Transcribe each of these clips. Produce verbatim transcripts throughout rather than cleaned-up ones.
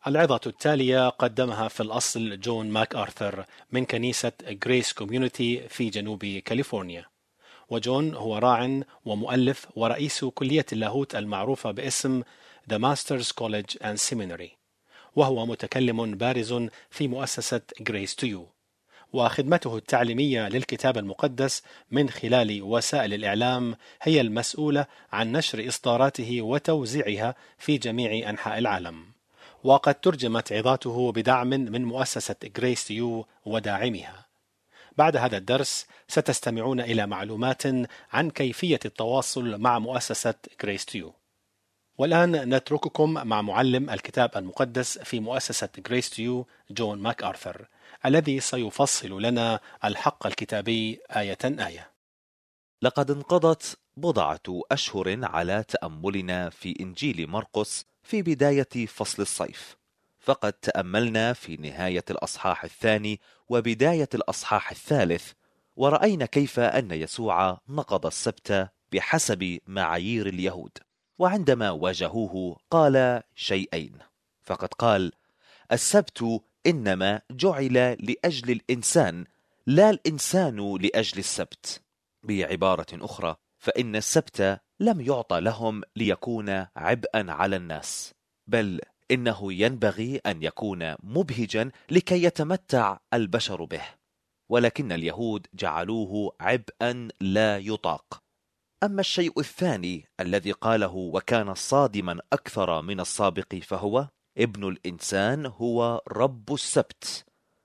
العظة التالية قدمها في الأصل جون ماك آرثر من كنيسة غريس كوميونيتي في جنوب كاليفورنيا. وجون هو راع ومؤلف ورئيس كلية اللاهوت المعروفة باسم The Masters College and Seminary، وهو متكلم بارز في مؤسسة Grace to You، وخدمته التعليمية للكتاب المقدس من خلال وسائل الإعلام هي المسؤولة عن نشر إصداراته وتوزيعها في جميع أنحاء العالم. وقد ترجمت عظاته بدعم من مؤسسة Grace to You وداعمها. بعد هذا الدرس ستستمعون إلى معلومات عن كيفية التواصل مع مؤسسة Grace to You. والآن نترككم مع معلم الكتاب المقدس في مؤسسة Grace to You جون ماك آرثر، الذي سيفصل لنا الحق الكتابي آية آية. لقد انقضت بضعة أشهر على تأملنا في إنجيل مرقس في بداية فصل الصيف، فقد تأملنا في نهاية الأصحاح الثاني وبداية الأصحاح الثالث، ورأينا كيف أن يسوع نقض السبت بحسب معايير اليهود. وعندما واجهوه قال شيئين، فقد قال: السبت إنما جعل لأجل الإنسان، لا الإنسان لأجل السبت. بعبارة أخرى، فإن السبت لم يعطى لهم ليكون عبئا على الناس، بل إنه ينبغي أن يكون مبهجا لكي يتمتع البشر به، ولكن اليهود جعلوه عبئا لا يطاق. أما الشيء الثاني الذي قاله وكان صادما أكثر من السابق، فهو: ابن الإنسان هو رب السبت،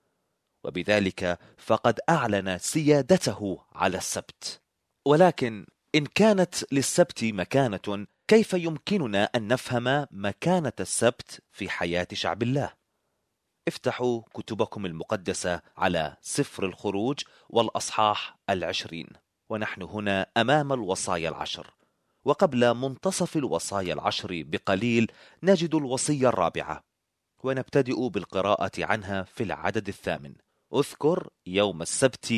وبذلك فقد أعلن سيادته على السبت. ولكن إن كانت للسبت مكانة، كيف يمكننا أن نفهم مكانة السبت في حياة شعب الله؟ افتحوا كتبكم المقدسة على سفر الخروج والأصحاح العشرين، ونحن هنا أمام الوصايا العشر، وقبل منتصف الوصايا العشر بقليل نجد الوصية الرابعة، ونبتدئ بالقراءة عنها في العدد الثامن: اذكر يوم السبت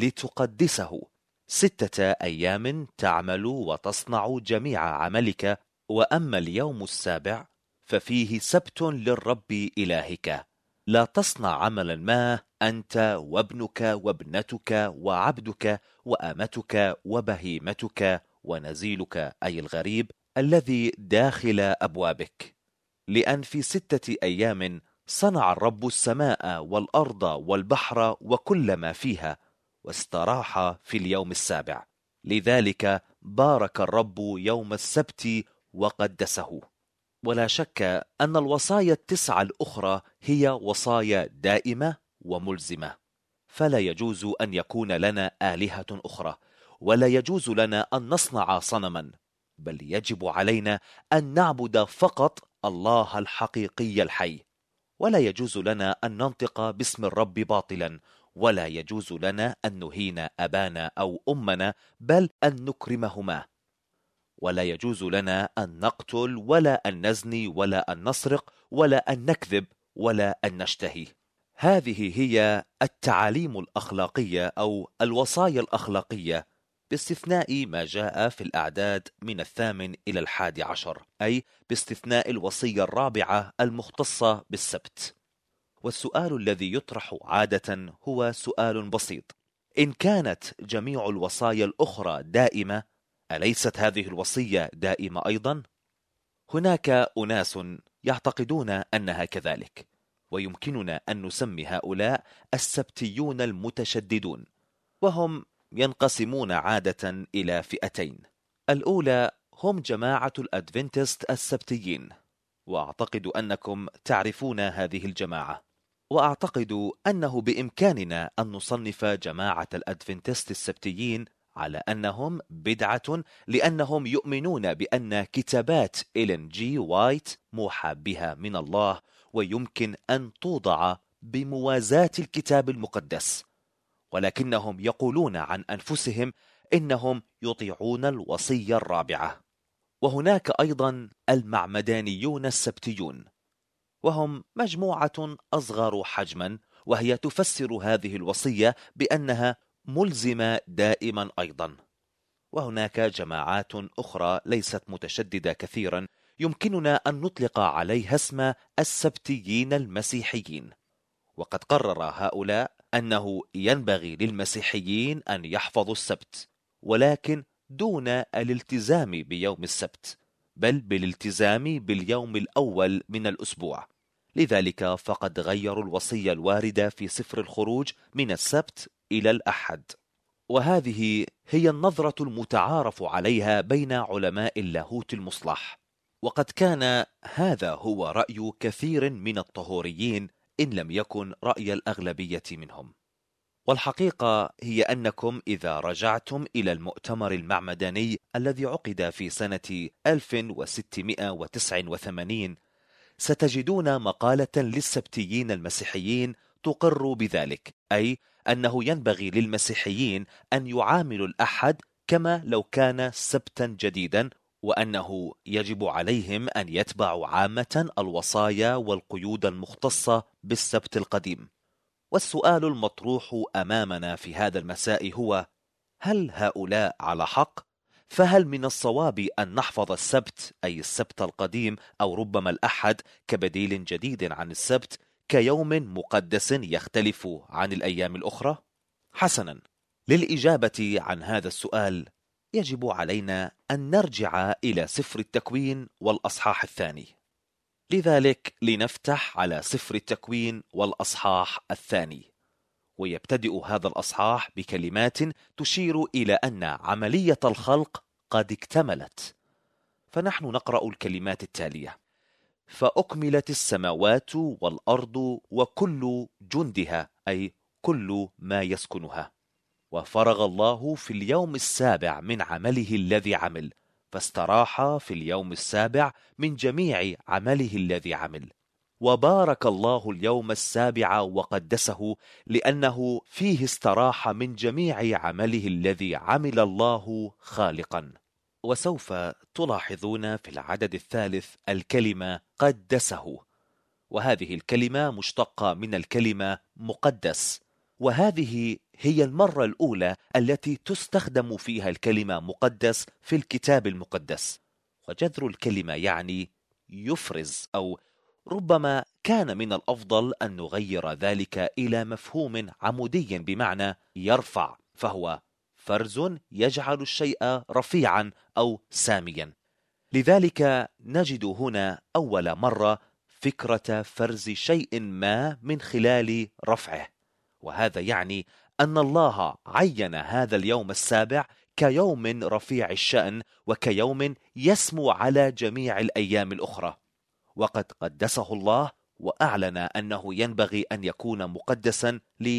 لتقدسه، ستة أيام تعمل وتصنع جميع عملك، وأما اليوم السابع ففيه سبت للرب إلهك، لا تصنع عملا ما أنت وابنك وابنتك وعبدك وأمتك وبهيمتك ونزيلك، أي الغريب الذي داخل أبوابك، لأن في ستة أيام صنع الرب السماء والأرض والبحر وكل ما فيها، واستراح في اليوم السابع، لذلك بارك الرب يوم السبت وقدسه. ولا شك أن الوصايا التسعة الأخرى هي وصايا دائمة وملزمة، فلا يجوز أن يكون لنا آلهة أخرى، ولا يجوز لنا أن نصنع صنما، بل يجب علينا أن نعبد فقط الله الحقيقي الحي. ولا يجوز لنا أن ننطق باسم الرب باطلا، ولا يجوز لنا أن نهين أبانا أو أمنا، بل أن نكرمهما. ولا يجوز لنا أن نقتل ولا أن نزني ولا أن نسرق ولا أن نكذب ولا أن نشتهي. هذه هي التعاليم الأخلاقية أو الوصايا الأخلاقية، باستثناء ما جاء في الأعداد من الثامن إلى الحادي عشر، أي باستثناء الوصية الرابعة المختصة بالسبت. والسؤال الذي يطرح عادة هو سؤال بسيط: إن كانت جميع الوصايا الأخرى دائمة، أليست هذه الوصية دائمة أيضا؟ هناك أناس يعتقدون أنها كذلك، ويمكننا أن نسمي هؤلاء السبتيون المتشددون، وهم ينقسمون عادة إلى فئتين. الأولى هم جماعة الأدفنتست السبتيين، وأعتقد أنكم تعرفون هذه الجماعة، وأعتقد أنه بإمكاننا أن نصنف جماعة الأدفنتست السبتيين على أنهم بدعة، لأنهم يؤمنون بأن كتابات إلين جي وايت موحى بها من الله، ويمكن أن توضع بموازاة الكتاب المقدس، ولكنهم يقولون عن أنفسهم إنهم يطيعون الوصية الرابعة. وهناك أيضا المعمدانيون السبتيون، وهم مجموعة أصغر حجما، وهي تفسر هذه الوصية بأنها ملزمة دائما أيضا. وهناك جماعات أخرى ليست متشددة كثيرا، يمكننا أن نطلق عليها اسم السبتيين المسيحيين. وقد قرر هؤلاء أنه ينبغي للمسيحيين أن يحفظوا السبت، ولكن دون الالتزام بيوم السبت، بل بالالتزام باليوم الأول من الأسبوع. لذلك فقد غيروا الوصية الواردة في سفر الخروج من السبت إلى الأحد. وهذه هي النظرة المتعارف عليها بين علماء اللاهوت المصلح، وقد كان هذا هو رأي كثير من الطهوريين إن لم يكن رأي الأغلبية منهم. والحقيقة هي أنكم إذا رجعتم إلى المؤتمر المعمداني الذي عقد في سنة ألف وستمائة وتسعة وثمانين ستجدون مقالة للسبتيين المسيحيين تقر بذلك، أي أنه ينبغي للمسيحيين أن يعاملوا الأحد كما لو كان سبتا جديدا، وأنه يجب عليهم أن يتبعوا عامة الوصايا والقيود المختصة بالسبت القديم. والسؤال المطروح أمامنا في هذا المساء هو: هل هؤلاء على حق؟ فهل من الصواب أن نحفظ السبت، أي السبت القديم، أو ربما الأحد كبديل جديد عن السبت كيوم مقدس يختلف عن الأيام الأخرى؟ حسنا، للإجابة عن هذا السؤال يجب علينا أن نرجع إلى سفر التكوين والأصحاح الثاني. لذلك لنفتح على سفر التكوين والأصحاح الثاني، ويبتدئ هذا الأصحاح بكلمات تشير إلى أن عملية الخلق قد اكتملت. فنحن نقرأ الكلمات التالية: فأكملت السماوات والأرض وكل جندها، أي كل ما يسكنها. وفرغ الله في اليوم السابع من عمله الذي عمل، فاستراح في اليوم السابع من جميع عمله الذي عمل. وبارك الله اليوم السابع وقدسه، لأنه فيه استراح من جميع عمله الذي عمل الله خالقا. وسوف تلاحظون في العدد الثالث الكلمة قدسه، وهذه الكلمة مشتقة من الكلمة مقدس، وهذه هي المرة الأولى التي تستخدم فيها الكلمة مقدس في الكتاب المقدس. وجذر الكلمة يعني يفرز، أو ربما كان من الأفضل أن نغير ذلك إلى مفهوم عمودي بمعنى يرفع، فهو فرز يجعل الشيء رفيعا أو ساميا. لذلك نجد هنا أول مرة فكرة فرز شيء ما من خلال رفعه، وهذا يعني أن الله عين هذا اليوم السابع كيوم رفيع الشأن وكيوم يسمو على جميع الأيام الأخرى. وقد قدسه الله وأعلن أنه ينبغي أن يكون مقدسا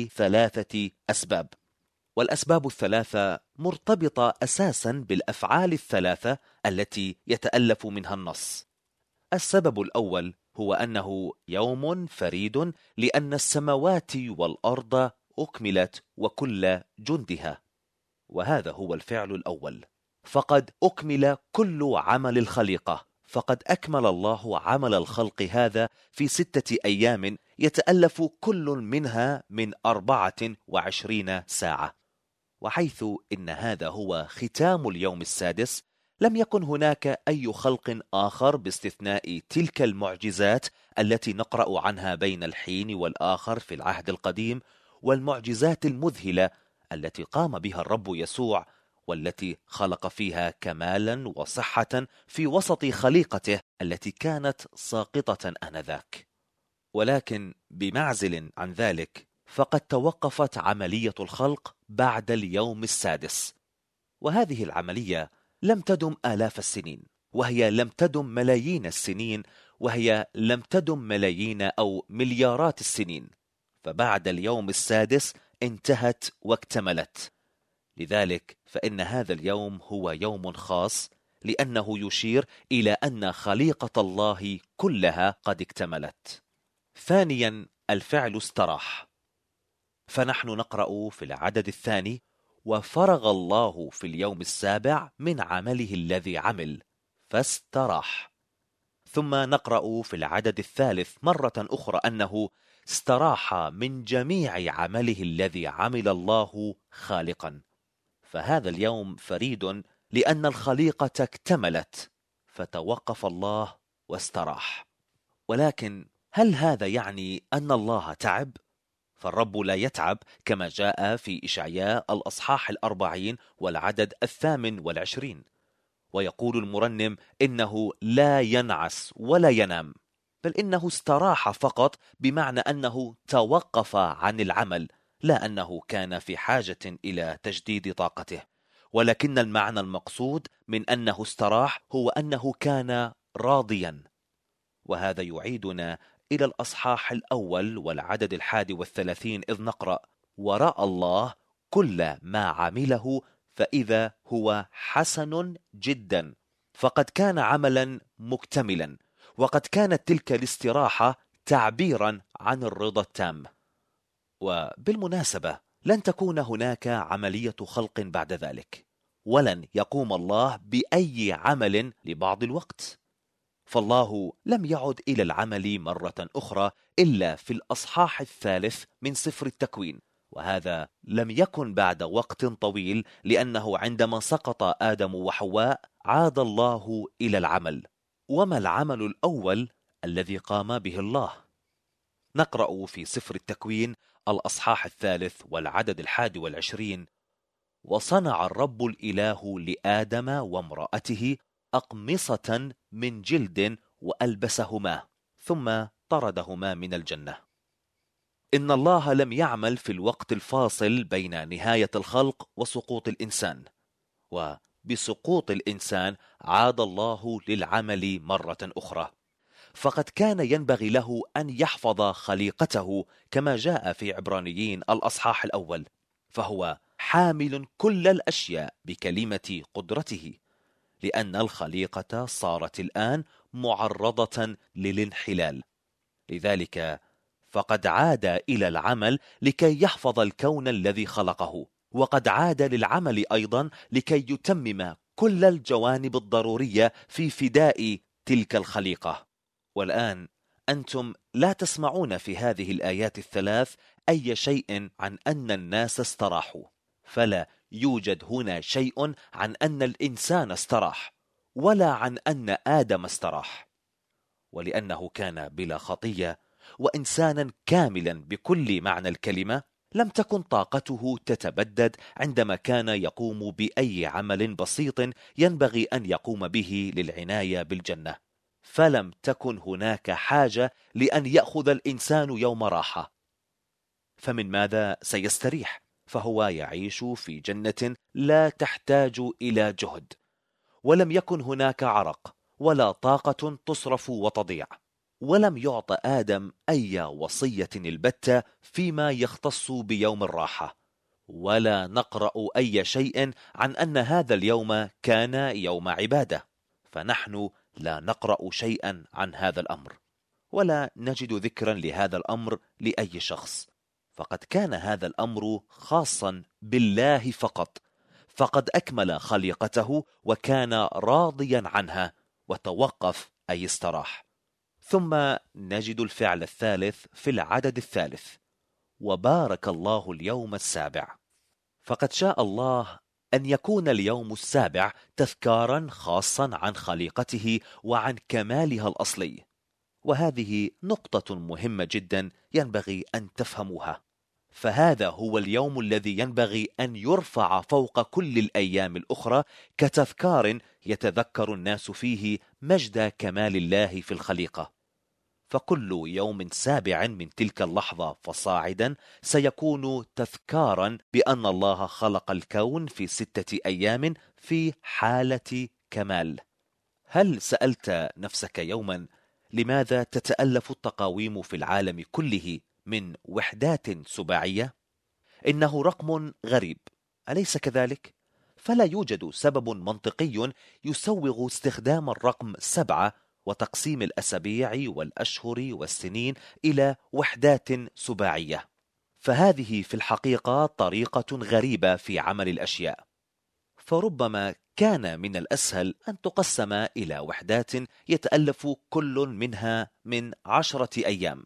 لثلاثة أسباب، والأسباب الثلاثة مرتبطة أساسا بالأفعال الثلاثة التي يتألف منها النص. السبب الأول هو أنه يوم فريد لأن السماوات والأرض أكملت وكل جندها، وهذا هو الفعل الأول. فقد أكمل كل عمل الخليقة، فقد أكمل الله عمل الخلق هذا في ستة أيام يتألف كل منها من أربعة وعشرين ساعة. وحيث إن هذا هو ختام اليوم السادس، لم يكن هناك أي خلق آخر باستثناء تلك المعجزات التي نقرأ عنها بين الحين والآخر في العهد القديم، والمعجزات المذهلة التي قام بها الرب يسوع، والتي خلق فيها كمالا وصحة في وسط خليقته التي كانت ساقطة آنذاك. ولكن بمعزل عن ذلك، فقد توقفت عملية الخلق بعد اليوم السادس، وهذه العملية لم تدم آلاف السنين، وهي لم تدم ملايين السنين، وهي لم تدم ملايين أو مليارات السنين، فبعد اليوم السادس انتهت واكتملت. لذلك فإن هذا اليوم هو يوم خاص، لأنه يشير إلى أن خليقة الله كلها قد اكتملت. ثانيا، الفعل استراح، فنحن نقرأ في العدد الثاني: وفرغ الله في اليوم السابع من عمله الذي عمل فاستراح. ثم نقرأ في العدد الثالث مرة أخرى أنه استراح من جميع عمله الذي عمل الله خالقا. فهذا اليوم فريد لأن الخليقة اكتملت، فتوقف الله واستراح. ولكن هل هذا يعني أن الله تعب؟ فالرب لا يتعب، كما جاء في إشعياء الأصحاح الأربعين والعدد الثامن والعشرين. ويقول المرنم إنه لا ينعس ولا ينام، بل إنه استراح فقط، بمعنى أنه توقف عن العمل، لا أنه كان في حاجة إلى تجديد طاقته. ولكن المعنى المقصود من أنه استراح هو أنه كان راضيا. وهذا يعيدنا إلى الأصحاح الأول والعدد الحادي والثلاثين، إذ نقرأ: ورأى الله كل ما عمله فإذا هو حسن جدا، فقد كان عملا مكتملا، وقد كانت تلك الاستراحة تعبيرا عن الرضا التام. وبالمناسبة لن تكون هناك عملية خلق بعد ذلك، ولن يقوم الله بأي عمل لبعض الوقت، فالله لم يعد إلى العمل مرة أخرى إلا في الأصحاح الثالث من سفر التكوين. وهذا لم يكن بعد وقت طويل، لأنه عندما سقط آدم وحواء عاد الله إلى العمل. وما العمل الأول الذي قام به الله؟ نقرأ في سفر التكوين الأصحاح الثالث والعدد الحادي والعشرين: وصنع الرب الإله لآدم وامرأته أقمصة من جلد وألبسهما، ثم طردهما من الجنة. إن الله لم يعمل في الوقت الفاصل بين نهاية الخلق وسقوط الإنسان، وبسقوط الإنسان عاد الله للعمل مرة أخرى. فقد كان ينبغي له أن يحفظ خليقته، كما جاء في عبرانيين الأصحاح الأول، فهو حامل كل الأشياء بكلمة قدرته، لأن الخليقة صارت الآن معرضة للانحلال. لذلك فقد عاد إلى العمل لكي يحفظ الكون الذي خلقه، وقد عاد للعمل أيضا لكي يتمم كل الجوانب الضرورية في فداء تلك الخليقة. والآن أنتم لا تسمعون في هذه الآيات الثلاث أي شيء عن أن الناس استراحوا، فلا يوجد هنا شيء عن أن الإنسان استراح، ولا عن أن آدم استراح. ولأنه كان بلا خطية وإنسانا كاملا بكل معنى الكلمة، لم تكن طاقته تتبدد عندما كان يقوم بأي عمل بسيط ينبغي أن يقوم به للعناية بالجنة، فلم تكن هناك حاجة لأن يأخذ الإنسان يوم راحة. فمن ماذا سيستريح؟ فهو يعيش في جنة لا تحتاج إلى جهد، ولم يكن هناك عرق ولا طاقة تصرف وتضيع، ولم يعط آدم أي وصية البتة فيما يختص بيوم الراحة، ولا نقرأ أي شيء عن أن هذا اليوم كان يوم عبادة، فنحن لا نقرأ شيئا عن هذا الأمر، ولا نجد ذكرا لهذا الأمر لأي شخص، فقد كان هذا الأمر خاصا بالله فقط، فقد أكمل خليقته وكان راضيا عنها وتوقف أي استراح. ثم نجد الفعل الثالث في العدد الثالث: وبارك الله اليوم السابع. فقد شاء الله أن يكون اليوم السابع تذكارا خاصا عن خليقته وعن كمالها الأصلي، وهذه نقطة مهمة جدا ينبغي أن تفهموها، فهذا هو اليوم الذي ينبغي أن يرفع فوق كل الأيام الأخرى كتذكار يتذكر الناس فيه مجد كمال الله في الخليقة. فكل يوم سابع من تلك اللحظة فصاعدا سيكون تذكارا بأن الله خلق الكون في ستة أيام في حالة كمال. هل سألت نفسك يوما لماذا تتألف التقاويم في العالم كله من وحدات سباعية؟ إنه رقم غريب، أليس كذلك؟ فلا يوجد سبب منطقي يسوغ استخدام الرقم سبعة وتقسيم الأسابيع والأشهر والسنين إلى وحدات سباعية، فهذه في الحقيقة طريقة غريبة في عمل الأشياء. فربما كان من الأسهل أن تقسم إلى وحدات يتألف كل منها من عشرة أيام،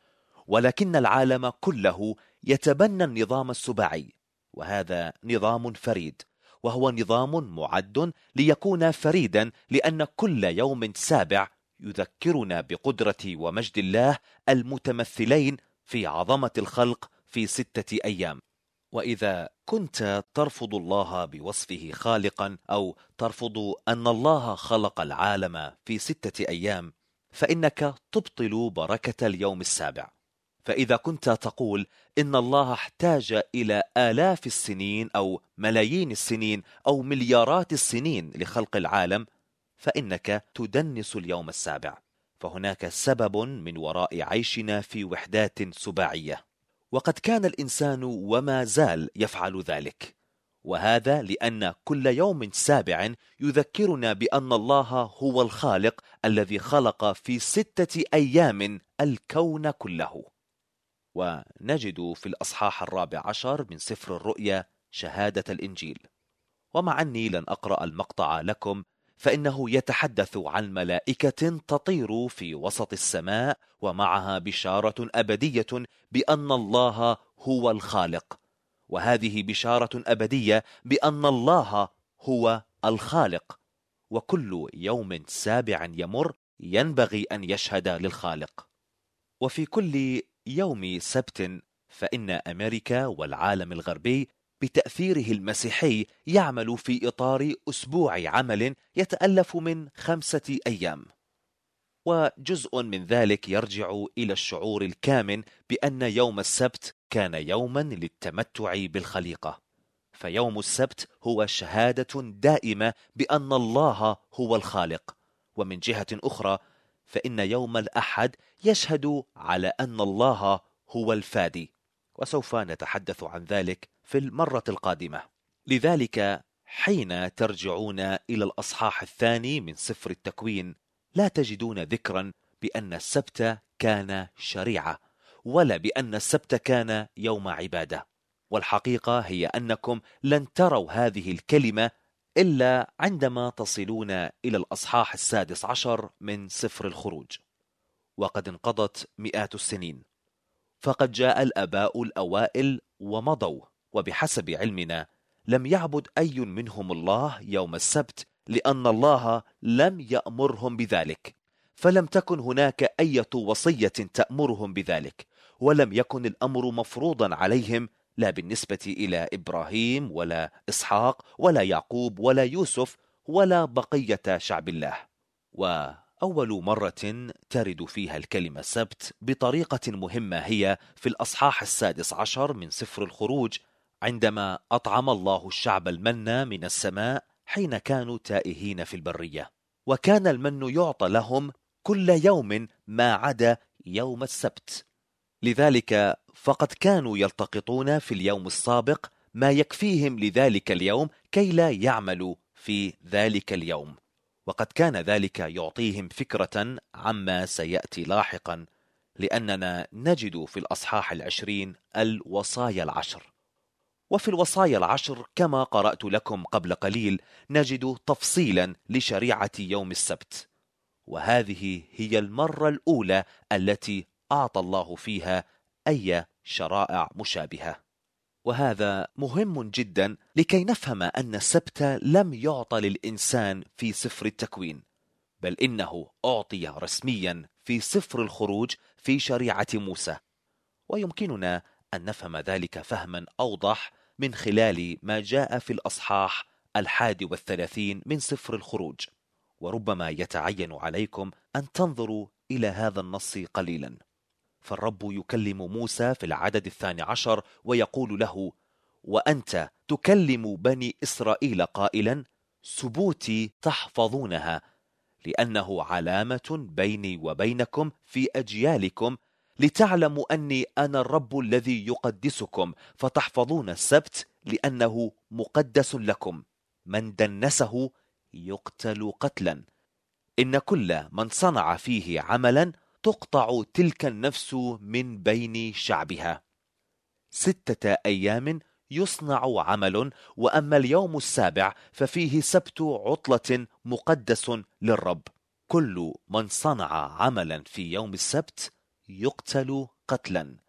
ولكن العالم كله يتبنى النظام السباعي، وهذا نظام فريد، وهو نظام معد ليكون فريدا، لأن كل يوم سابع يذكرنا بقدرة ومجد الله المتمثلين في عظمة الخلق في ستة أيام. وإذا كنت ترفض الله بوصفه خالقا، أو ترفض أن الله خلق العالم في ستة أيام، فإنك تبطل بركة اليوم السابع. فإذا كنت تقول إن الله احتاج إلى آلاف السنين أو ملايين السنين أو مليارات السنين لخلق العالم، فإنك تدنس اليوم السابع. فهناك سبب من وراء عيشنا في وحدات سباعية، وقد كان الإنسان وما زال يفعل ذلك، وهذا لأن كل يوم سابع يذكرنا بأن الله هو الخالق الذي خلق في ستة أيام الكون كله. ونجد في الأصحاح الرابع عشر من سفر الرؤيا شهادة الإنجيل. ومع أني لن أقرأ المقطع لكم، فإنه يتحدث عن ملائكة تطير في وسط السماء ومعها بشارة أبدية بأن الله هو الخالق، وهذه بشارة أبدية بأن الله هو الخالق، وكل يوم سابع يمر ينبغي أن يشهد للخالق. وفي كل يوم سبت فإن أمريكا والعالم الغربي بتأثيره المسيحي يعمل في إطار أسبوع عمل يتألف من خمسة أيام، وجزء من ذلك يرجع إلى الشعور الكامن بأن يوم السبت كان يوما للتمتع بالخليقة. فيوم السبت هو شهادة دائمة بأن الله هو الخالق. ومن جهة أخرى فإن يوم الأحد يشهد على أن الله هو الفادي، وسوف نتحدث عن ذلك في المرة القادمة. لذلك حين ترجعون إلى الأصحاح الثاني من سفر التكوين لا تجدون ذكرا بأن السبت كان شريعة، ولا بأن السبت كان يوم عبادة. والحقيقة هي أنكم لن تروا هذه الكلمة إلا عندما تصلون إلى الأصحاح السادس عشر من سفر الخروج. وقد انقضت مئات السنين، فقد جاء الآباء الأوائل ومضوا، وبحسب علمنا لم يعبد أي منهم الله يوم السبت، لأن الله لم يأمرهم بذلك، فلم تكن هناك أي وصية تأمرهم بذلك، ولم يكن الأمر مفروضا عليهم، لا بالنسبة إلى إبراهيم ولا إسحاق ولا يعقوب ولا يوسف ولا بقية شعب الله. وأول مرة ترد فيها الكلمة سبت بطريقة مهمة هي في الأصحاح السادس عشر من سفر الخروج، عندما أطعم الله الشعب المن من السماء حين كانوا تائهين في البرية، وكان المن يعطى لهم كل يوم ما عدا يوم السبت. لذلك فقد كانوا يلتقطون في اليوم السابق ما يكفيهم لذلك اليوم كي لا يعملوا في ذلك اليوم، وقد كان ذلك يعطيهم فكرة عما سيأتي لاحقا، لأننا نجد في الأصحاح العشرين الوصايا العشر. وفي الوصايا العشر كما قرأت لكم قبل قليل نجد تفصيلا لشريعة يوم السبت، وهذه هي المرة الأولى التي أعطى الله فيها أي شرائع مشابهة. وهذا مهم جدا لكي نفهم أن السبت لم يعطى للإنسان في سفر التكوين، بل إنه أعطي رسميا في سفر الخروج في شريعة موسى. ويمكننا أن نفهم ذلك فهما أوضح من خلال ما جاء في الأصحاح الحادي والثلاثين من سفر الخروج. وربما يتعين عليكم أن تنظروا إلى هذا النص قليلا. فالرب يكلم موسى في العدد الثاني عشر ويقول له: وأنت تكلم بني إسرائيل قائلا سبوتي تحفظونها، لأنه علامة بيني وبينكم في أجيالكم، لتعلموا أني أنا الرب الذي يقدسكم، فتحفظون السبت لأنه مقدس لكم. من دنسه يقتل قتلا. إن كل من صنع فيه عملا تقطع تلك النفس من بين شعبها. ستة أيام يصنع عمل، وأما اليوم السابع ففيه سبت عطلة مقدس للرب. كل من صنع عملا في يوم السبت يقتل قتلا.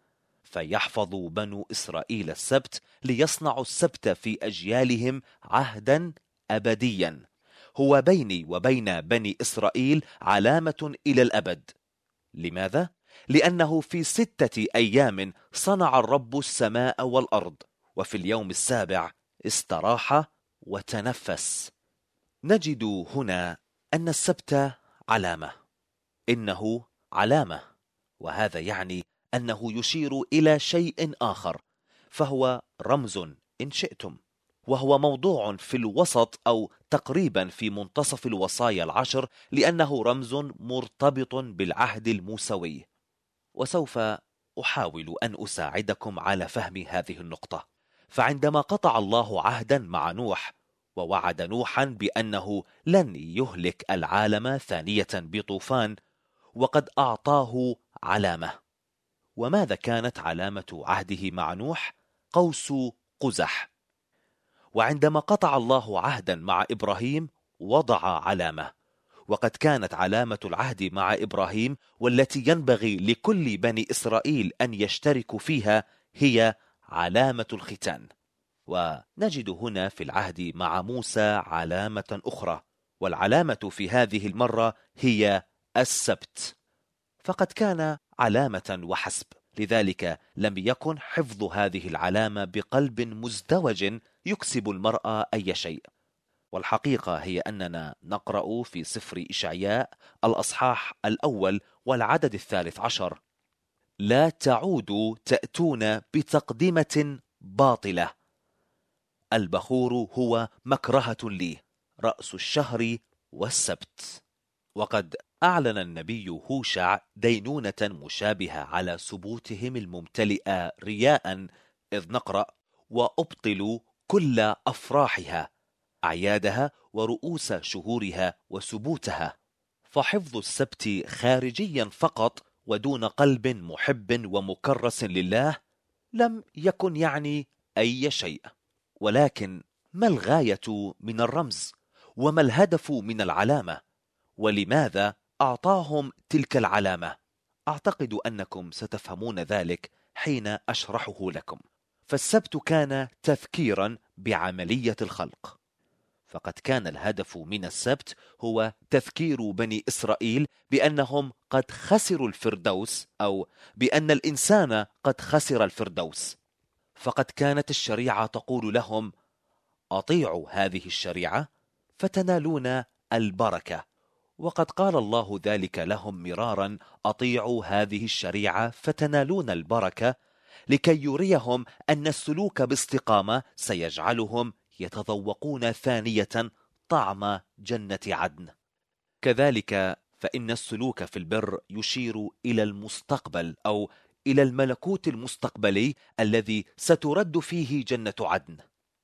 فيحفظ بنو إسرائيل السبت ليصنعوا السبت في أجيالهم عهدا أبديا، هو بيني وبين بني إسرائيل علامة إلى الأبد. لماذا؟ لأنه في ستة أيام صنع الرب السماء والأرض، وفي اليوم السابع استراح وتنفس. نجد هنا أن السبت علامة، إنه علامة، وهذا يعني أنه يشير إلى شيء آخر، فهو رمز إن شئتم، وهو موضوع في الوسط أو تقريبا في منتصف الوصايا العشر، لأنه رمز مرتبط بالعهد الموسوي. وسوف أحاول أن أساعدكم على فهم هذه النقطة. فعندما قطع الله عهدا مع نوح ووعد نوحا بأنه لن يهلك العالم ثانية بطوفان، وقد أعطاه علامة. وماذا كانت علامة عهده مع نوح؟ قوس قزح. وعندما قطع الله عهدا مع إبراهيم وضع علامة، وقد كانت علامة العهد مع إبراهيم والتي ينبغي لكل بني إسرائيل أن يشتركوا فيها هي علامة الختان. ونجد هنا في العهد مع موسى علامة أخرى، والعلامة في هذه المرة هي السبت، فقد كان علامة وحسب. لذلك لم يكن حفظ هذه العلامة بقلب مزدوج يكسب المرأة أي شيء. والحقيقة هي أننا نقرأ في سفر إشعياء الأصحاح الأول والعدد الثالث عشر: لا تعودوا تأتون بتقدمة باطلة، البخور هو مكرهة لي، رأس الشهر والسبت. وقد أعلن النبي هوشع دينونة مشابهة على سبوتهم الممتلئة رياء، إذ نقرأ: وأبطلوا كل أفراحها، أعيادها ورؤوس شهورها وسبوتها. فحفظ السبت خارجيا فقط ودون قلب محب ومكرس لله لم يكن يعني أي شيء. ولكن ما الغاية من الرمز؟ وما الهدف من العلامة؟ ولماذا أعطاهم تلك العلامة؟ أعتقد أنكم ستفهمون ذلك حين أشرحه لكم. فالسبت كان تذكيرا بعملية الخلق، فقد كان الهدف من السبت هو تذكير بني إسرائيل بأنهم قد خسروا الفردوس، أو بأن الإنسان قد خسر الفردوس. فقد كانت الشريعة تقول لهم: أطيعوا هذه الشريعة فتنالون البركة. وقد قال الله ذلك لهم مرارا: أطيعوا هذه الشريعة فتنالون البركة، لكي يريهم أن السلوك باستقامة سيجعلهم يتذوقون ثانية طعم جنة عدن. كذلك فإن السلوك في البر يشير إلى المستقبل، أو إلى الملكوت المستقبلي الذي سترد فيه جنة عدن.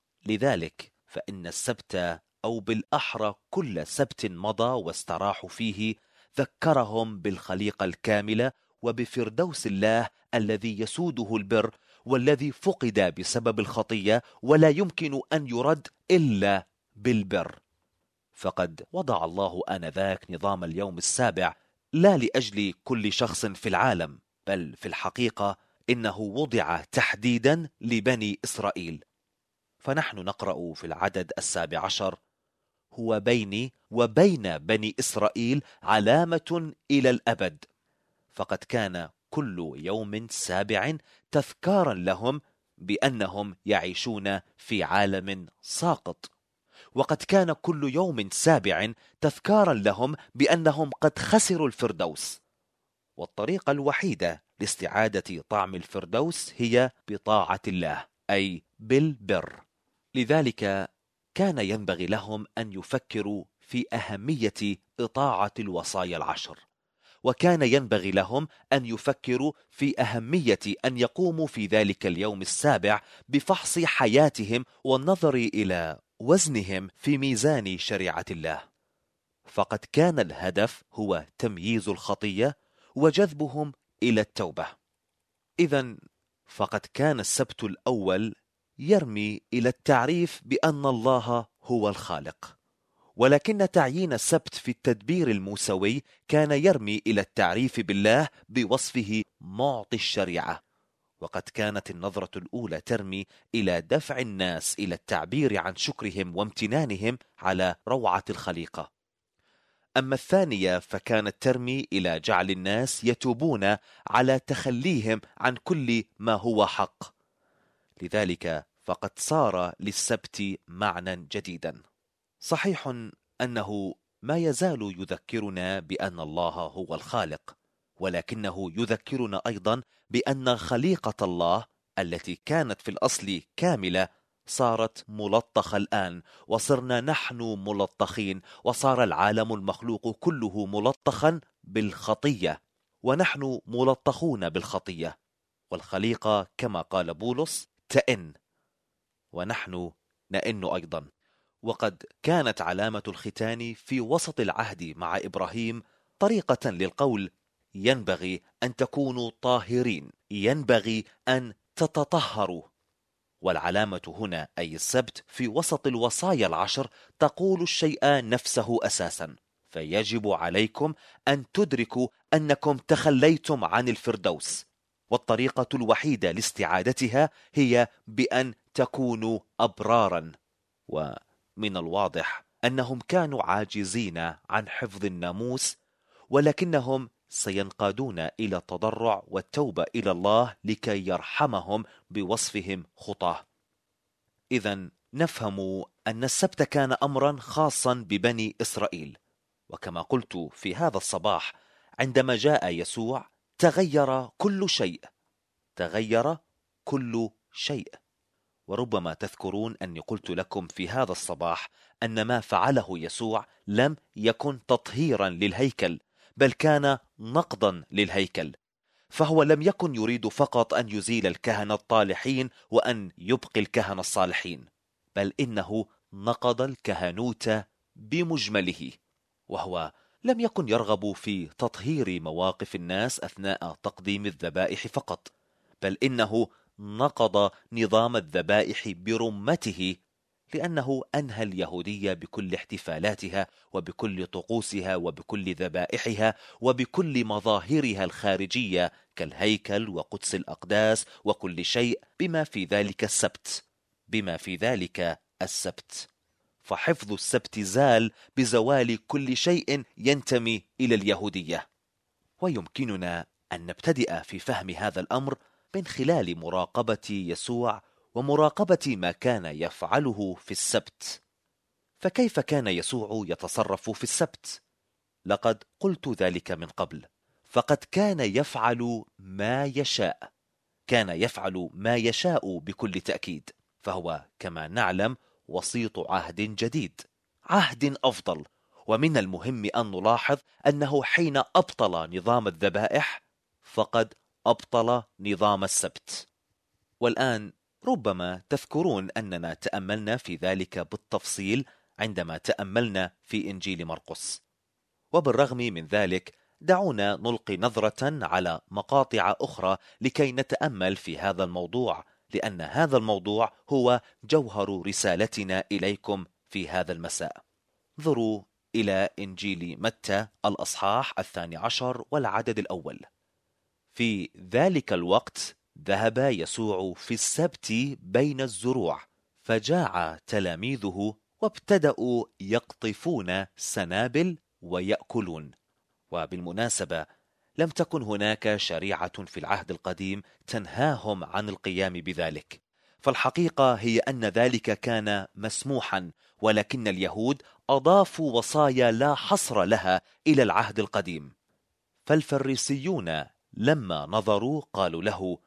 لذلك فإن السبت، أو بالأحرى كل سبت مضى واستراحوا فيه، ذكرهم بالخليقة الكاملة وبفردوس الله الذي يسوده البر، والذي فقد بسبب الخطية ولا يمكن أن يرد إلا بالبر. فقد وضع الله آنذاك نظام اليوم السابع لا لأجل كل شخص في العالم، بل في الحقيقة إنه وضع تحديدا لبني إسرائيل. فنحن نقرأ في العدد السابع عشر: هو بيني وبين بني إسرائيل علامة إلى الأبد. فقد كان كل يوم سابع تذكارا لهم بأنهم يعيشون في عالم ساقط، وقد كان كل يوم سابع تذكارا لهم بأنهم قد خسروا الفردوس. والطريقة الوحيدة لاستعادة طعم الفردوس هي بطاعة الله، أي بالبر. لذلك كان ينبغي لهم أن يفكروا في أهمية إطاعة الوصايا العشر، وكان ينبغي لهم أن يفكروا في أهمية أن يقوموا في ذلك اليوم السابع بفحص حياتهم والنظر إلى وزنهم في ميزان شريعة الله. فقد كان الهدف هو تمييز الخطية وجذبهم إلى التوبة. إذن فقد كان السبت الأول يرمي إلى التعريف بأن الله هو الخالق، ولكن تعيين السبت في التدبير الموسوي كان يرمي إلى التعريف بالله بوصفه معطي الشريعة. وقد كانت النظرة الأولى ترمي إلى دفع الناس إلى التعبير عن شكرهم وامتنانهم على روعة الخليقة، أما الثانية فكانت ترمي إلى جعل الناس يتوبون على تخليهم عن كل ما هو حق. لذلك فقد صار للسبت معنى جديدا. صحيح أنه ما يزال يذكرنا بأن الله هو الخالق، ولكنه يذكرنا أيضا بأن خليقة الله التي كانت في الأصل كاملة صارت ملطخة الآن، وصرنا نحن ملطخين، وصار العالم المخلوق كله ملطخا بالخطية، ونحن ملطخون بالخطية، والخليقة كما قال بولس تئن، ونحن نئن أيضا. وقد كانت علامة الختان في وسط العهد مع إبراهيم طريقة للقول ينبغي أن تكونوا طاهرين، ينبغي أن تتطهروا. والعلامة هنا أي السبت في وسط الوصايا العشر تقول الشيء نفسه أساسا، فيجب عليكم أن تدركوا أنكم تخليتم عن الفردوس، والطريقة الوحيدة لاستعادتها هي بأن تكونوا أبرارا. ومن الواضح أنهم كانوا عاجزين عن حفظ الناموس، ولكنهم سينقادون إلى التضرع والتوبة إلى الله لكي يرحمهم بوصفهم خطاه. إذن نفهم أن السبت كان أمرا خاصا ببني إسرائيل، وكما قلت في هذا الصباح عندما جاء يسوع تغير كل شيء، تغير كل شيء. وربما تذكرون أني قلت لكم في هذا الصباح أن ما فعله يسوع لم يكن تطهيرا للهيكل، بل كان نقضا للهيكل. فهو لم يكن يريد فقط أن يزيل الكهنة الطالحين وأن يبقي الكهنة الصالحين، بل إنه نقض الكهنوت بمجمله. وهو لم يكن يرغب في تطهير مواقف الناس أثناء تقديم الذبائح فقط، بل إنه نقض نظام الذبائح برمته، لأنه أنهى اليهودية بكل احتفالاتها وبكل طقوسها وبكل ذبائحها وبكل مظاهرها الخارجية كالهيكل وقدس الأقداس وكل شيء، بما في ذلك السبت بما في ذلك السبت فحفظ السبت زال بزوال كل شيء ينتمي إلى اليهودية. ويمكننا أن نبتدئ في فهم هذا الأمر من خلال مراقبة يسوع ومراقبة ما كان يفعله في السبت. فكيف كان يسوع يتصرف في السبت؟ لقد قلت ذلك من قبل، فقد كان يفعل ما يشاء كان يفعل ما يشاء بكل تأكيد، فهو كما نعلم وسيط عهد جديد، عهد أفضل. ومن المهم أن نلاحظ أنه حين أبطل نظام الذبائح فقد أبطل نظام السبت. والآن ربما تذكرون أننا تأملنا في ذلك بالتفصيل عندما تأملنا في إنجيل مرقس. وبالرغم من ذلك دعونا نلقي نظرة على مقاطع أخرى لكي نتأمل في هذا الموضوع، لأن هذا الموضوع هو جوهر رسالتنا إليكم في هذا المساء. انظروا إلى إنجيل متى الأصحاح الثاني عشر والعدد الأول. في ذلك الوقت ذهب يسوع في السبت بين الزروع، فجاع تلاميذه وابتدأوا يقطفون سنابل ويأكلون. وبالمناسبة لم تكن هناك شريعة في العهد القديم تنهاهم عن القيام بذلك، فالحقيقة هي أن ذلك كان مسموحا، ولكن اليهود أضافوا وصايا لا حصر لها إلى العهد القديم. فالفريسيون لما نظروا قالوا له: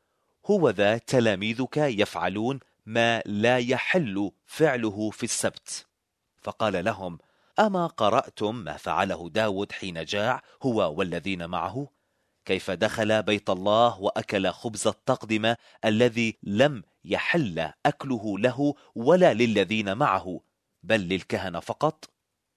هو ذا تلاميذك يفعلون ما لا يحل فعله في السبت. فقال لهم: أما قرأتم ما فعله داود حين جاع هو والذين معه، كيف دخل بيت الله وأكل خبز التقدمة الذي لم يحل أكله له ولا للذين معه، بل للكهنة فقط؟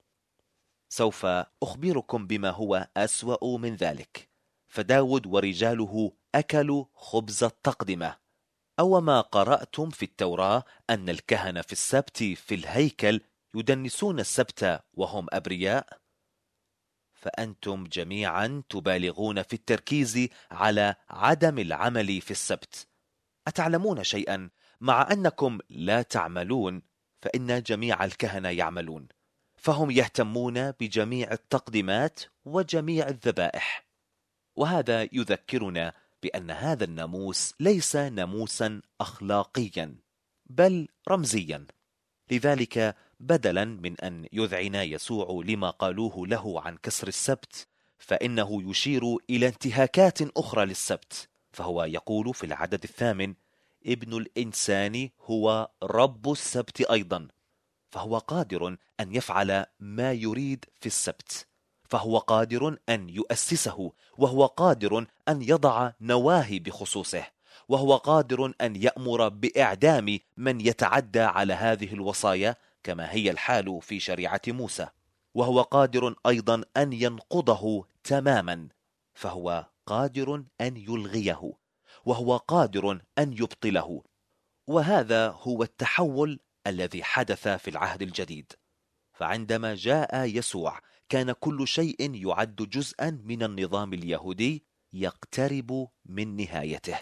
سوف أخبركم بما هو أسوأ من ذلك. فداود ورجاله أكلوا خبز التقدمة. أو ما قرأتم في التوراة أن الكهنة في السبت في الهيكل يدنسون السبت وهم أبرياء؟ فأنتم جميعا تبالغون في التركيز على عدم العمل في السبت. أتعلمون شيئا؟ مع أنكم لا تعملون فإن جميع الكهنة يعملون، فهم يهتمون بجميع التقديمات وجميع الذبائح. وهذا يذكرنا بأن هذا الناموس ليس ناموسا أخلاقيا بل رمزيا. لذلك بدلا من أن يذعن يسوع لما قالوه له عن كسر السبت، فإنه يشير إلى انتهاكات أخرى للسبت، فهو يقول في العدد الثامن: ابن الإنسان هو رب السبت أيضا، فهو قادر أن يفعل ما يريد في السبت، فهو قادر أن يؤسسه، وهو قادر أن يضع نواهي بخصوصه، وهو قادر أن يأمر بإعدام من يتعدى على هذه الوصايا كما هي الحال في شريعة موسى، وهو قادر أيضا أن ينقضه تماما، فهو قادر أن يلغيه، وهو قادر أن يبطله. وهذا هو التحول الذي حدث في العهد الجديد. فعندما جاء يسوع كان كل شيء يعد جزءا من النظام اليهودي يقترب من نهايته.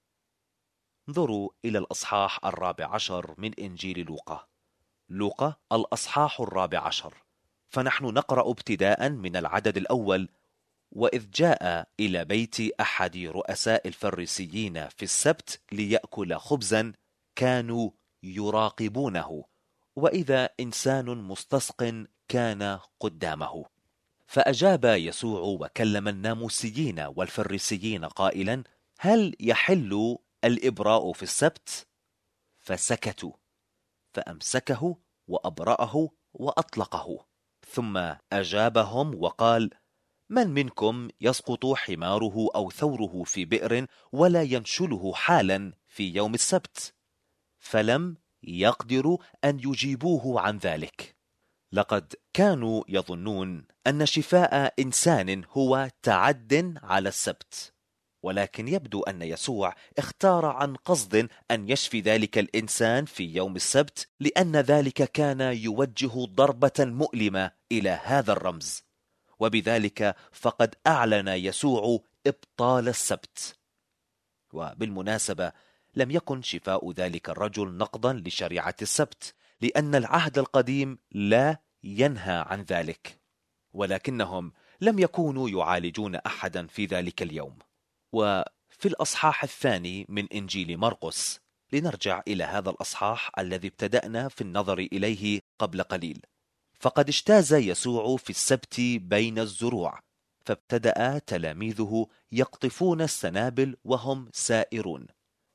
انظروا إلى الأصحاح الرابع عشر من إنجيل لوقا. لوقا الأصحاح الرابع عشر، فنحن نقرأ ابتداء من العدد الأول: وإذ جاء إلى بيت أحد رؤساء الفريسيين في السبت ليأكل خبزا كانوا يراقبونه، وإذا إنسان مستسق كان قدامه. فأجاب يسوع وكلم الناموسيين والفريسيين قائلا: هل يحل الإبراء في السبت؟ فسكتوا، فأمسكه وأبرأه وأطلقه. ثم أجابهم وقال: من منكم يسقط حماره أو ثوره في بئر ولا ينشله حالا في يوم السبت؟ فلم يقدروا أن يجيبوه عن ذلك. لقد كانوا يظنون أن شفاء إنسان هو تعد على السبت، ولكن يبدو أن يسوع اختار عن قصد أن يشفي ذلك الإنسان في يوم السبت، لأن ذلك كان يوجه ضربة مؤلمة إلى هذا الرمز، وبذلك فقد أعلن يسوع إبطال السبت. وبالمناسبة لم يكن شفاء ذلك الرجل نقضا لشريعة السبت، لأن العهد القديم لا ينهى عن ذلك، ولكنهم لم يكونوا يعالجون أحدا في ذلك اليوم. وفي الأصحاح الثاني من إنجيل مرقس، لنرجع إلى هذا الأصحاح الذي ابتدأنا في النظر إليه قبل قليل، فقد اجتاز يسوع في السبت بين الزروع، فابتدأ تلاميذه يقطفون السنابل وهم سائرون.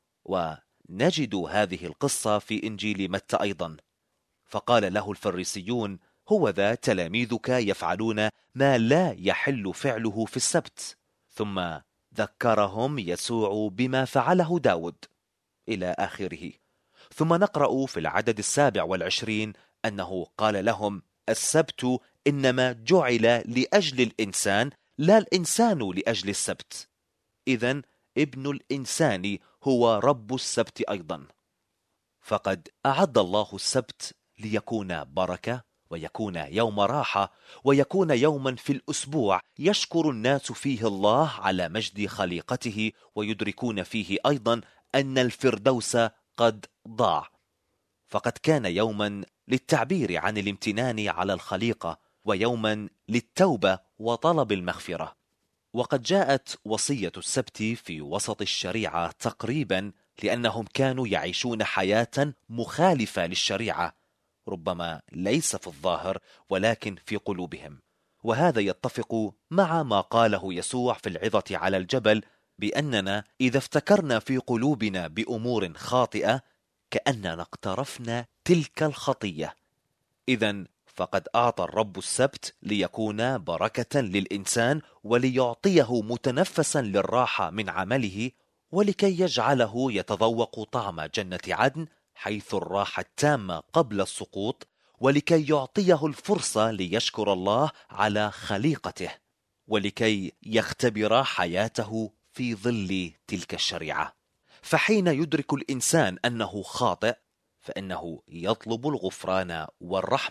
ونجد هذه القصة في إنجيل متى أيضا. فقال له الفريسيون: هو ذا تلاميذك يفعلون ما لا يحل فعله في السبت. ثم ذكرهم يسوع بما فعله داود إلى آخره. ثم نقرأ في العدد السابع والعشرين أنه قال لهم: السبت إنما جعل لأجل الإنسان، لا الإنسان لأجل السبت. إذن ابن الإنسان هو رب السبت أيضا. فقد أعد الله السبت ليكون بركة، ويكون يوم راحة، ويكون يوما في الأسبوع يشكر الناس فيه الله على مجد خليقته، ويدركون فيه أيضا أن الفردوس قد ضاع. فقد كان يوما للتعبير عن الامتنان على الخليقة، ويوما للتوبة وطلب المغفرة. وقد جاءت وصية السبت في وسط الشريعة تقريبا، لأنهم كانوا يعيشون حياة مخالفة للشريعة، ربما ليس في الظاهر ولكن في قلوبهم. وهذا يتفق مع ما قاله يسوع في العظة على الجبل، بأننا إذا افتكرنا في قلوبنا بأمور خاطئة كأننا اقترفنا تلك الخطية. إذن فقد أعطى الرب السبت ليكون بركة للإنسان، وليعطيه متنفسا للراحة من عمله، ولكي يجعله يتذوق طعم جنة عدن حيث الراحة التامة قبل السقوط، ولكي يعطيه الفرصة ليشكر الله على خليقته، ولكي يختبر حياته في ظل تلك الشريعة. فحين يدرك الإنسان أنه خاطئ فإنه يطلب الغفران والرحمة،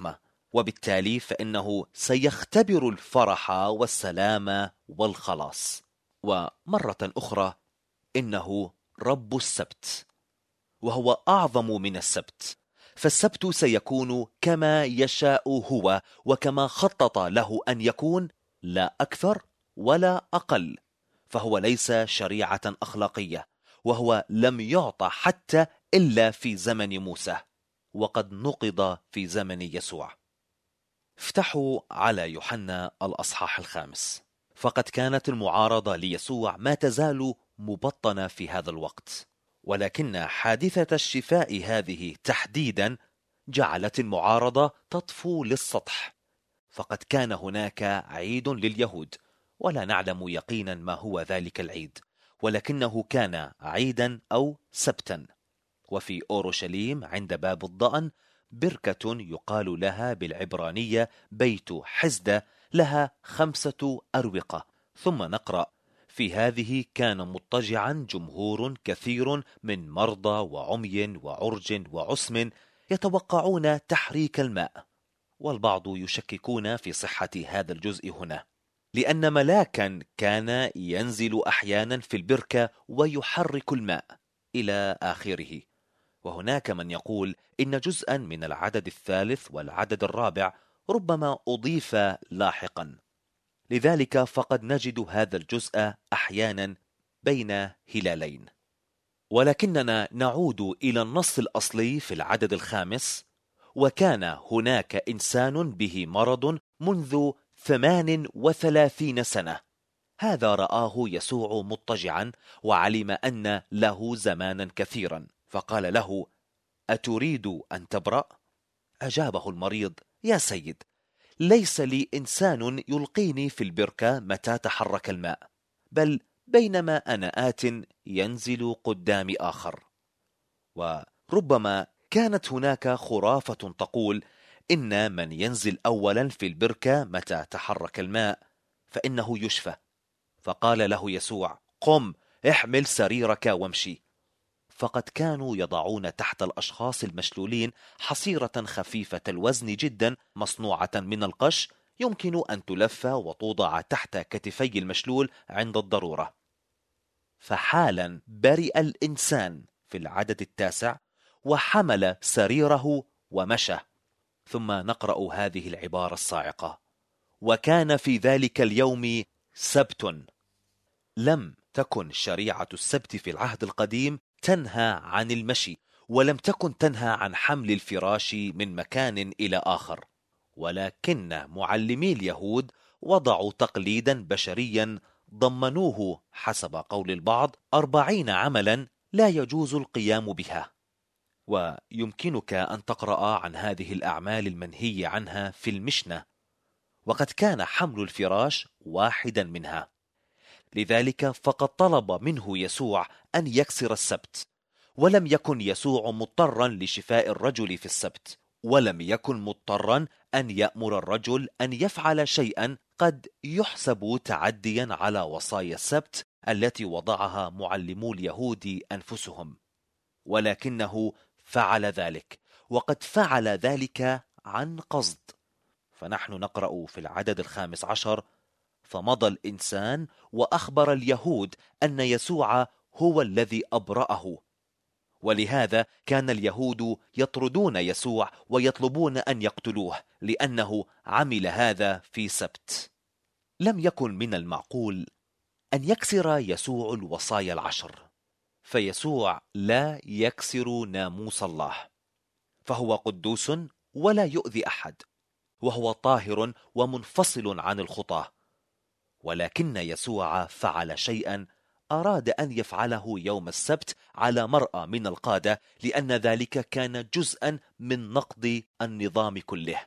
وبالتالي فإنه سيختبر الفرح والسلام والخلاص. ومرة أخرى إنه رب السبت، وهو أعظم من السبت، فالسبت سيكون كما يشاء هو وكما خطط له أن يكون، لا أكثر ولا أقل، فهو ليس شريعة أخلاقية، وهو لم يعطى حتى إلا في زمن موسى، وقد نقض في زمن يسوع. افتحوا على يوحنا الأصحاح الخامس، فقد كانت المعارضة ليسوع ما تزال مبطنة في هذا الوقت، ولكن حادثة الشفاء هذه تحديدا جعلت المعارضة تطفو للسطح. فقد كان هناك عيد لليهود، ولا نعلم يقينا ما هو ذلك العيد، ولكنه كان عيدا أو سبتا. وفي أورشليم عند باب الضأن بركة يقال لها بالعبرانية بيت حزدة، لها خمسة أروقة. ثم نقرأ: في هذه كان مضطجعا جمهور كثير من مرضى وعمي وعرج وعسم يتوقعون تحريك الماء. والبعض يشككون في صحة هذا الجزء هنا، لأن ملاكا كان ينزل أحيانا في البركة ويحرك الماء إلى آخره. وهناك من يقول إن جزءا من العدد الثالث والعدد الرابع ربما أضيف لاحقا، لذلك فقد نجد هذا الجزء أحيانا بين هلالين. ولكننا نعود إلى النص الأصلي في العدد الخامس: وكان هناك إنسان به مرض منذ ثمان وثلاثين سنة. هذا رآه يسوع مضطجعا، وعلم أن له زمانا كثيرا، فقال له: أتريد أن تبرأ؟ أجابه المريض: يا سيد، ليس لي إنسان يلقيني في البركة متى تحرك الماء، بل بينما أنا آت ينزل قدام آخر. وربما كانت هناك خرافة تقول إن من ينزل أولا في البركة متى تحرك الماء فإنه يشفى. فقال له يسوع: قم، احمل سريرك وامشي. فقد كانوا يضعون تحت الأشخاص المشلولين حصيرة خفيفة الوزن جدا مصنوعة من القش، يمكن أن تلف وتوضع تحت كتفي المشلول عند الضرورة. فحالا برئ الإنسان في العدد التاسع، وحمل سريره ومشى. ثم نقرأ هذه العبارة الصاعقة: وكان في ذلك اليوم سبت. لم تكن شريعة السبت في العهد القديم تنهى عن المشي، ولم تكن تنهى عن حمل الفراش من مكان إلى آخر، ولكن معلمي اليهود وضعوا تقليدا بشريا ضمنوه حسب قول البعض أربعين عملا لا يجوز القيام بها. ويمكنك أن تقرأ عن هذه الأعمال المنهي عنها في المشنة، وقد كان حمل الفراش واحدا منها. لذلك فقد طلب منه يسوع أن يكسر السبت، ولم يكن يسوع مضطرا لشفاء الرجل في السبت، ولم يكن مضطرا أن يأمر الرجل أن يفعل شيئا قد يحسب تعديا على وصايا السبت التي وضعها معلمو اليهود أنفسهم، ولكنه فعل ذلك، وقد فعل ذلك عن قصد. فنحن نقرأ في العدد الخامس عشر: فمضى الإنسان وأخبر اليهود أن يسوع هو الذي أبرأه، ولهذا كان اليهود يطردون يسوع ويطلبون أن يقتلوه، لأنه عمل هذا في سبت. لم يكن من المعقول أن يكسر يسوع الوصايا العشر، فيسوع لا يكسر ناموس الله، فهو قدوس ولا يؤذي أحد، وهو طاهر ومنفصل عن الخطاة. ولكن يسوع فعل شيئا أراد أن يفعله يوم السبت على مرأى من القادة، لأن ذلك كان جزءا من نقض النظام كله.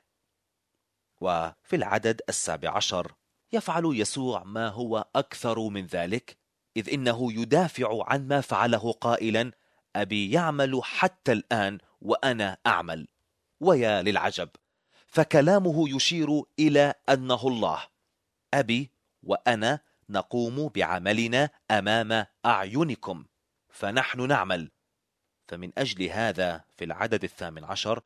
وفي العدد السابع عشر يفعل يسوع ما هو أكثر من ذلك، إذ إنه يدافع عن ما فعله قائلا: أبي يعمل حتى الآن وأنا أعمل. ويا للعجب، فكلامه يشير إلى أنه الله. أبي وأنا نقوم بعملنا أمام أعينكم، فنحن نعمل. فمن أجل هذا في العدد الثامن عشر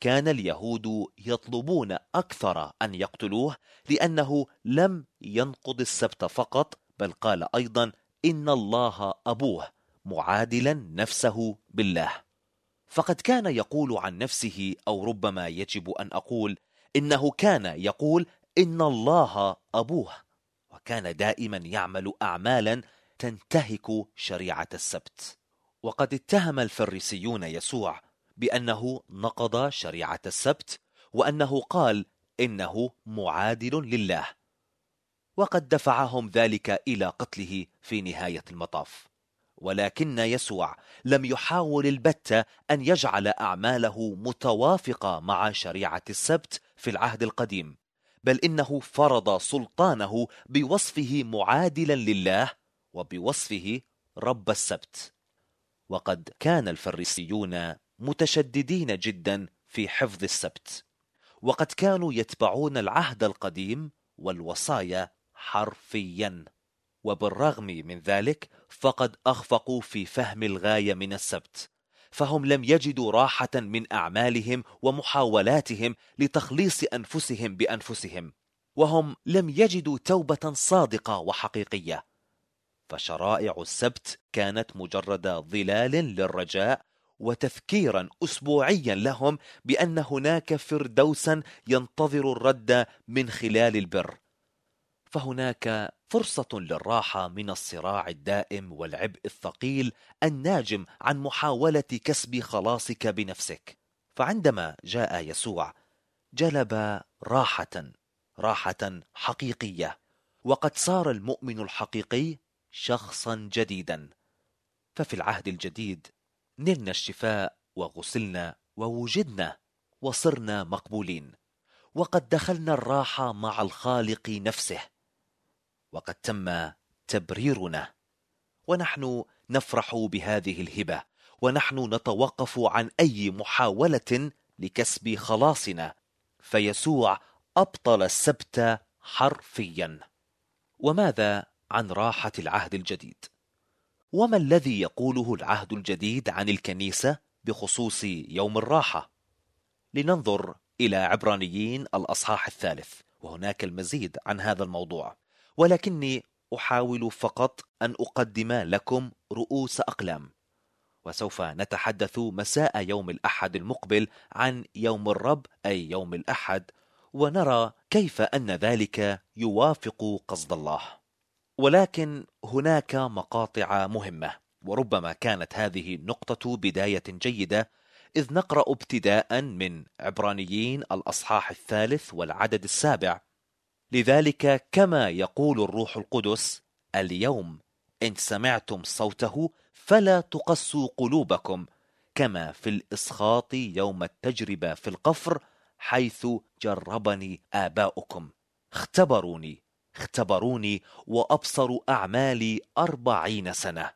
كان اليهود يطلبون أكثر أن يقتلوه لأنه لم ينقض السبت فقط، بل قال أيضا إن الله أبوه، معادلا نفسه بالله. فقد كان يقول عن نفسه، أو ربما يجب أن أقول إنه كان يقول إن الله أبوه، وكان دائما يعمل أعمالا تنتهك شريعة السبت. وقد اتهم الفريسيون يسوع بأنه نقض شريعة السبت، وأنه قال إنه معادل لله، وقد دفعهم ذلك إلى قتله في نهاية المطاف. ولكن يسوع لم يحاول البتة أن يجعل أعماله متوافقة مع شريعة السبت في العهد القديم، بل إنه فرض سلطانه بوصفه معادلا لله وبوصفه رب السبت. وقد كان الفريسيون متشددين جدا في حفظ السبت، وقد كانوا يتبعون العهد القديم والوصايا حرفيا، وبالرغم من ذلك فقد أخفقوا في فهم الغاية من السبت، فهم لم يجدوا راحة من أعمالهم ومحاولاتهم لتخليص أنفسهم بأنفسهم، وهم لم يجدوا توبة صادقة وحقيقية. فشرائع السبت كانت مجرد ظلال للرجاء وتذكيرا أسبوعيا لهم بأن هناك فردوسا ينتظر الرد من خلال البر. فهناك فرصة للراحة من الصراع الدائم والعبء الثقيل الناجم عن محاولة كسب خلاصك بنفسك. فعندما جاء يسوع جلب راحة، راحة حقيقية، وقد صار المؤمن الحقيقي شخصا جديدا. ففي العهد الجديد نلنا الشفاء وغسلنا ووجدنا وصرنا مقبولين، وقد دخلنا الراحة مع الخالق نفسه، وقد تم تبريرنا، ونحن نفرح بهذه الهبة، ونحن نتوقف عن أي محاولة لكسب خلاصنا، فيسوع أبطل السبت حرفيا. وماذا عن راحة العهد الجديد؟ وما الذي يقوله العهد الجديد عن الكنيسة بخصوص يوم الراحة؟ لننظر إلى عبرانيين الأصحاح الثالث، وهناك المزيد عن هذا الموضوع، ولكني أحاول فقط أن أقدم لكم رؤوس أقلام. وسوف نتحدث مساء يوم الأحد المقبل عن يوم الرب، أي يوم الأحد، ونرى كيف أن ذلك يوافق قصد الله. ولكن هناك مقاطع مهمة، وربما كانت هذه النقطة بداية جيدة، إذ نقرأ ابتداء من عبرانيين الأصحاح الثالث والعدد السابع: لذلك كما يقول الروح القدس اليوم إن سمعتم صوته فلا تقسوا قلوبكم، كما في الإسخاط يوم التجربة في القفر، حيث جربني آباؤكم، اختبروني اختبروني وأبصروا أعمالي أربعين سنة.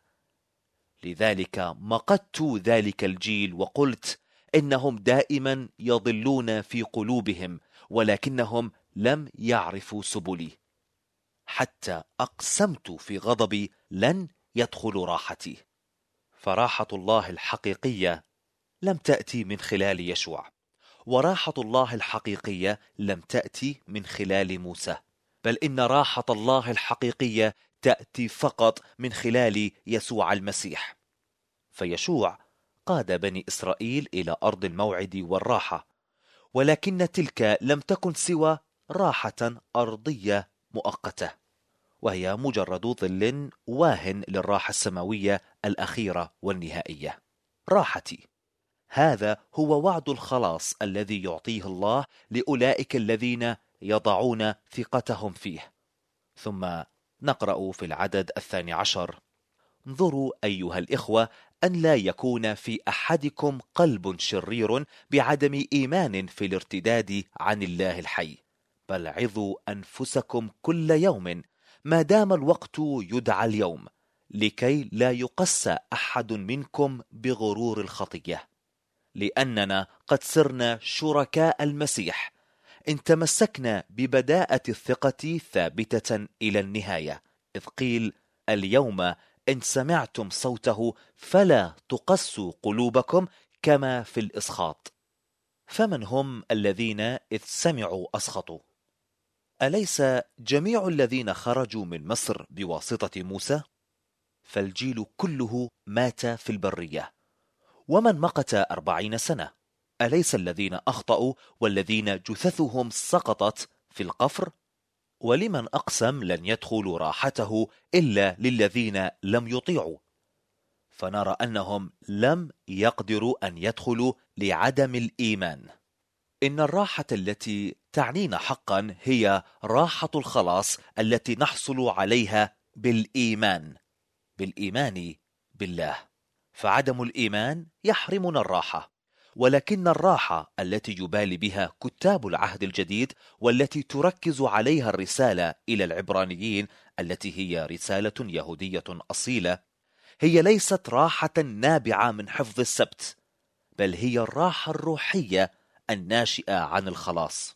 لذلك مقت ذلك الجيل وقلت إنهم دائما يضلون في قلوبهم، ولكنهم لم يعرفوا سبلي، حتى أقسمت في غضبي لن يدخلوا راحتي. فراحة الله الحقيقية لم تأتي من خلال يشوع، وراحة الله الحقيقية لم تأتي من خلال موسى، بل إن راحة الله الحقيقية تأتي فقط من خلال يسوع المسيح. فيشوع قاد بني إسرائيل إلى أرض الموعد والراحة، ولكن تلك لم تكن سوى راحة أرضية مؤقتة، وهي مجرد ظل واهن للراحة السماوية الأخيرة والنهائية. راحتي، هذا هو وعد الخلاص الذي يعطيه الله لأولئك الذين يضعون ثقتهم فيه. ثم نقرأ في العدد الثاني عشر: انظروا أيها الإخوة أن لا يكون في أحدكم قلب شرير بعدم إيمان في الارتداد عن الله الحي، بل عظوا أنفسكم كل يوم ما دام الوقت يدعى اليوم، لكي لا يقسى أحد منكم بغرور الخطية، لأننا قد صرنا شركاء المسيح إن تمسكنا ببداءة الثقة ثابتة إلى النهاية، إذ قيل اليوم إن سمعتم صوته فلا تقسوا قلوبكم كما في الإسخاط. فمن هم الذين إذ سمعوا أسخطوا؟ أليس جميع الذين خرجوا من مصر بواسطة موسى؟ فالجيل كله مات في البرية. ومن مقت أربعين سنة؟ أليس الذين أخطأوا والذين جثثهم سقطت في القفر؟ ولمن أقسم لن يدخلوا راحته إلا للذين لم يطيعوا؟ فنرى أنهم لم يقدروا أن يدخلوا لعدم الإيمان. إن الراحة التي تعنينا حقا هي راحة الخلاص التي نحصل عليها بالإيمان بالإيمان بالله. فعدم الإيمان يحرمنا الراحة، ولكن الراحة التي يبالي بها كتاب العهد الجديد والتي تركز عليها الرسالة إلى العبرانيين التي هي رسالة يهودية أصيلة هي ليست راحة نابعة من حفظ السبت، بل هي الراحة الروحية الناشئة عن الخلاص.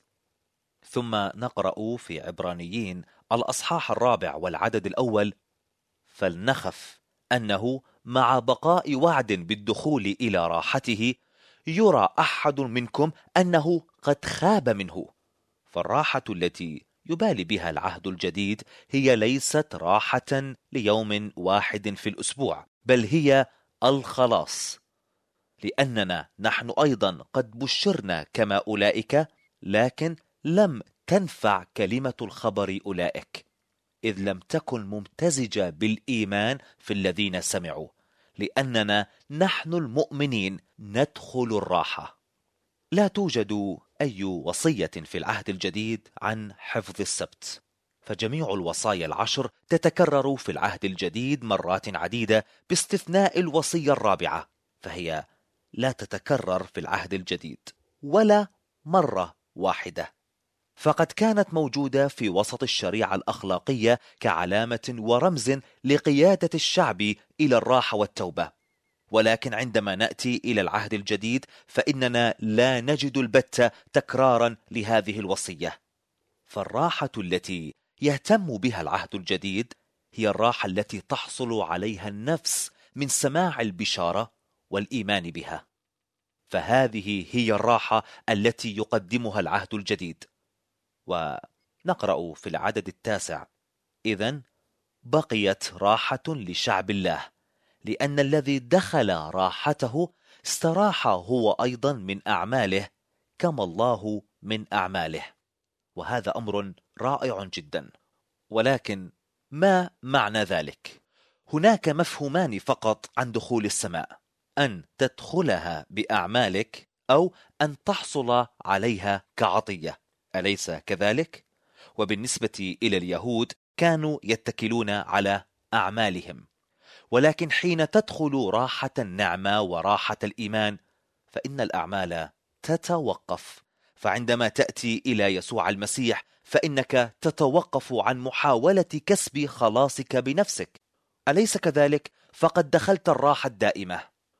ثم نقرأ في عبرانيين الأصحاح الرابع والعدد الأول: فلنخف أنه مع بقاء وعد بالدخول إلى راحته يرى أحد منكم أنه قد خاب منه. فالراحة التي يبالي بها العهد الجديد هي ليست راحة ليوم واحد في الأسبوع، بل هي الخلاص، لأننا نحن أيضا قد بشرنا كما أولئك، لكن لم تنفع كلمة الخبر أولئك، إذ لم تكن ممتزجة بالإيمان في الذين سمعوا، لأننا نحن المؤمنين ندخل الراحة. لا توجد أي وصية في العهد الجديد عن حفظ السبت، فجميع الوصايا العشر تتكرر في العهد الجديد مرات عديدة باستثناء الوصية الرابعة، فهي لا تتكرر في العهد الجديد ولا مرة واحدة، فقد كانت موجودة في وسط الشريعة الأخلاقية كعلامة ورمز لقيادة الشعب إلى الراحة والتوبة. ولكن عندما نأتي إلى العهد الجديد فإننا لا نجد البتة تكرارا لهذه الوصية. فالراحة التي يهتم بها العهد الجديد هي الراحة التي تحصل عليها النفس من سماع البشارة والإيمان بها. فهذه هي الراحة التي يقدمها العهد الجديد. ونقرأ في العدد التاسع: إذن بقيت راحة لشعب الله، لأن الذي دخل راحته استراح هو أيضا من أعماله كما الله من أعماله. وهذا أمر رائع جدا. ولكن ما معنى ذلك؟ هناك مفهومان فقط عن دخول السماء: أن تدخلها بأعمالك أو أن تحصل عليها كعطية، أليس كذلك؟ وبالنسبة إلى اليهود كانوا يتكلون على أعمالهم، ولكن حين تدخل راحة النعمة وراحة الإيمان فإن الأعمال تتوقف. فعندما تأتي إلى يسوع المسيح فإنك تتوقف عن محاولة كسب خلاصك بنفسك، أليس كذلك؟ فقد دخلت الراحة الدائمة.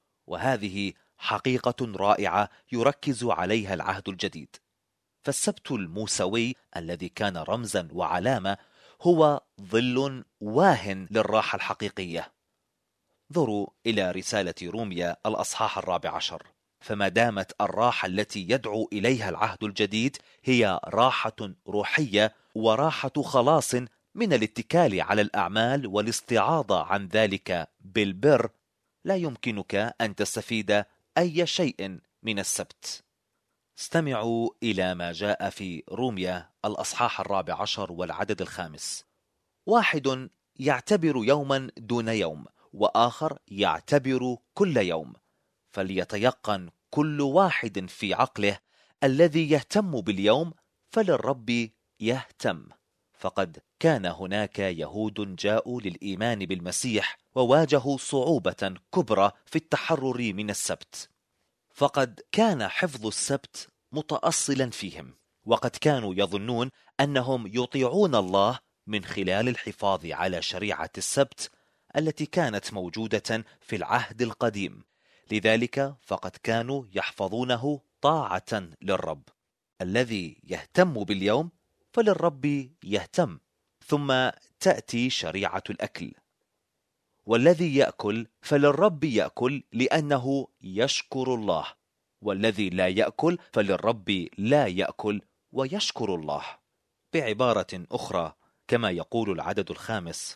وهذه حقيقة رائعة يركز عليها العهد الجديد. فالسبت الموسوي الذي كان رمزا وعلامة هو ظل واهن للراحة الحقيقية. انظروا إلى رسالة روميا الأصحاح الرابع عشر: فما دامت الراحة التي يدعو إليها العهد الجديد هي راحة روحية وراحة خلاص من الاتكال على الأعمال والاستعاضة عن ذلك بالبر، لا يمكنك أن تستفيد أي شيء من السبت. استمعوا إلى ما جاء في روميا الأصحاح الرابع عشر والعدد الخامس: واحد يعتبر يوما دون يوم، وآخر يعتبر كل يوم، فليتيقن كل واحد في عقله الذي يهتم باليوم فللرب يهتم. فقد كان هناك يهود جاءوا للإيمان بالمسيح وواجهوا صعوبة كبرى في التحرر من السبت، فقد كان حفظ السبت متأصلا فيهم، وقد كانوا يظنون أنهم يطيعون الله من خلال الحفاظ على شريعة السبت التي كانت موجودة في العهد القديم. لذلك فقد كانوا يحفظونه طاعة للرب. الذي يهتم باليوم فللرب يهتم. ثم تأتي شريعة الأكل: والذي يأكل فللرب يأكل لأنه يشكر الله، والذي لا يأكل فللرب لا يأكل ويشكر الله. بعبارة أخرى كما يقول العدد الخامس: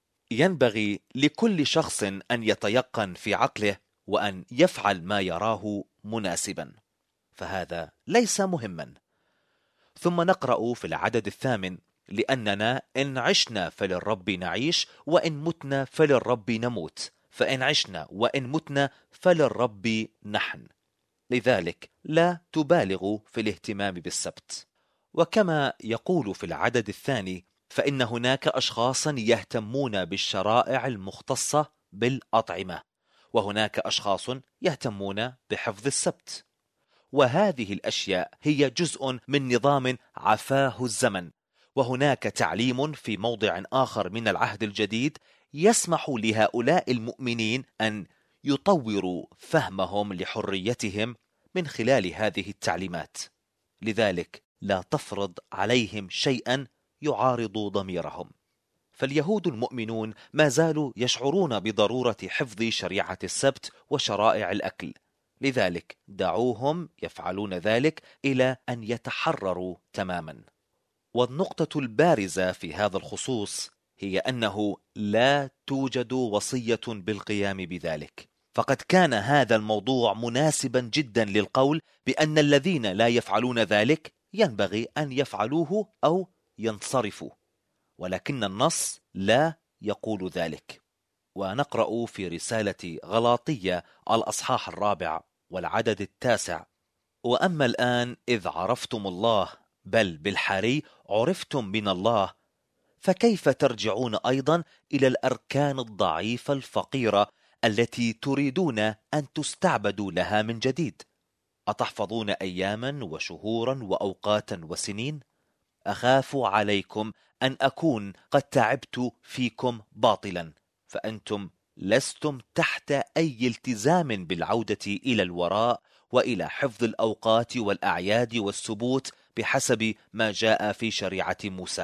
ينبغي لكل شخص أن يتيقن في عقله وأن يفعل ما يراه مناسبا، فهذا ليس مهما. ثم نقرأ في العدد الثامن: لأننا إن عشنا فللرب نعيش، وإن متنا فللرب نموت، فإن عشنا وإن متنا فللرب نحن، لذلك لا تبالغوا في الاهتمام بالسبت. وكما يقول في العدد الثاني: فإن هناك أشخاصا يهتمون بالشرائع المختصة بالأطعمة، وهناك أشخاص يهتمون بحفظ السبت، وهذه الأشياء هي جزء من نظام عفاه الزمن. وهناك تعليم في موضع آخر من العهد الجديد يسمح لهؤلاء المؤمنين أن يطوروا فهمهم لحريتهم من خلال هذه التعليمات، لذلك لا تفرض عليهم شيئا يعارض ضميرهم. فاليهود المؤمنون ما زالوا يشعرون بضرورة حفظ شريعة السبت وشرائع الأكل، لذلك دعوهم يفعلون ذلك إلى أن يتحرروا تماما. والنقطة البارزة في هذا الخصوص هي أنه لا توجد وصية بالقيام بذلك، فقد كان هذا الموضوع مناسبا جدا للقول بأن الذين لا يفعلون ذلك ينبغي أن يفعلوه أو ينصرفوا، ولكن النص لا يقول ذلك. ونقرأ في رسالة غلاطية الأصحاح الرابع والعدد التاسع: وأما الآن إذ عرفتم الله، بل بالحري عرفتم من الله، فكيف ترجعون أيضا إلى الأركان الضعيفة الفقيرة التي تريدون أن تستعبدوا لها من جديد؟ أتحفظون أياما وشهورا وأوقاتا وسنين؟ أخاف عليكم أن أكون قد تعبت فيكم باطلا، فأنتم لستم تحت أي التزام بالعودة إلى الوراء وإلى حفظ الأوقات والأعياد والسبوت بحسب ما جاء في شريعة موسى.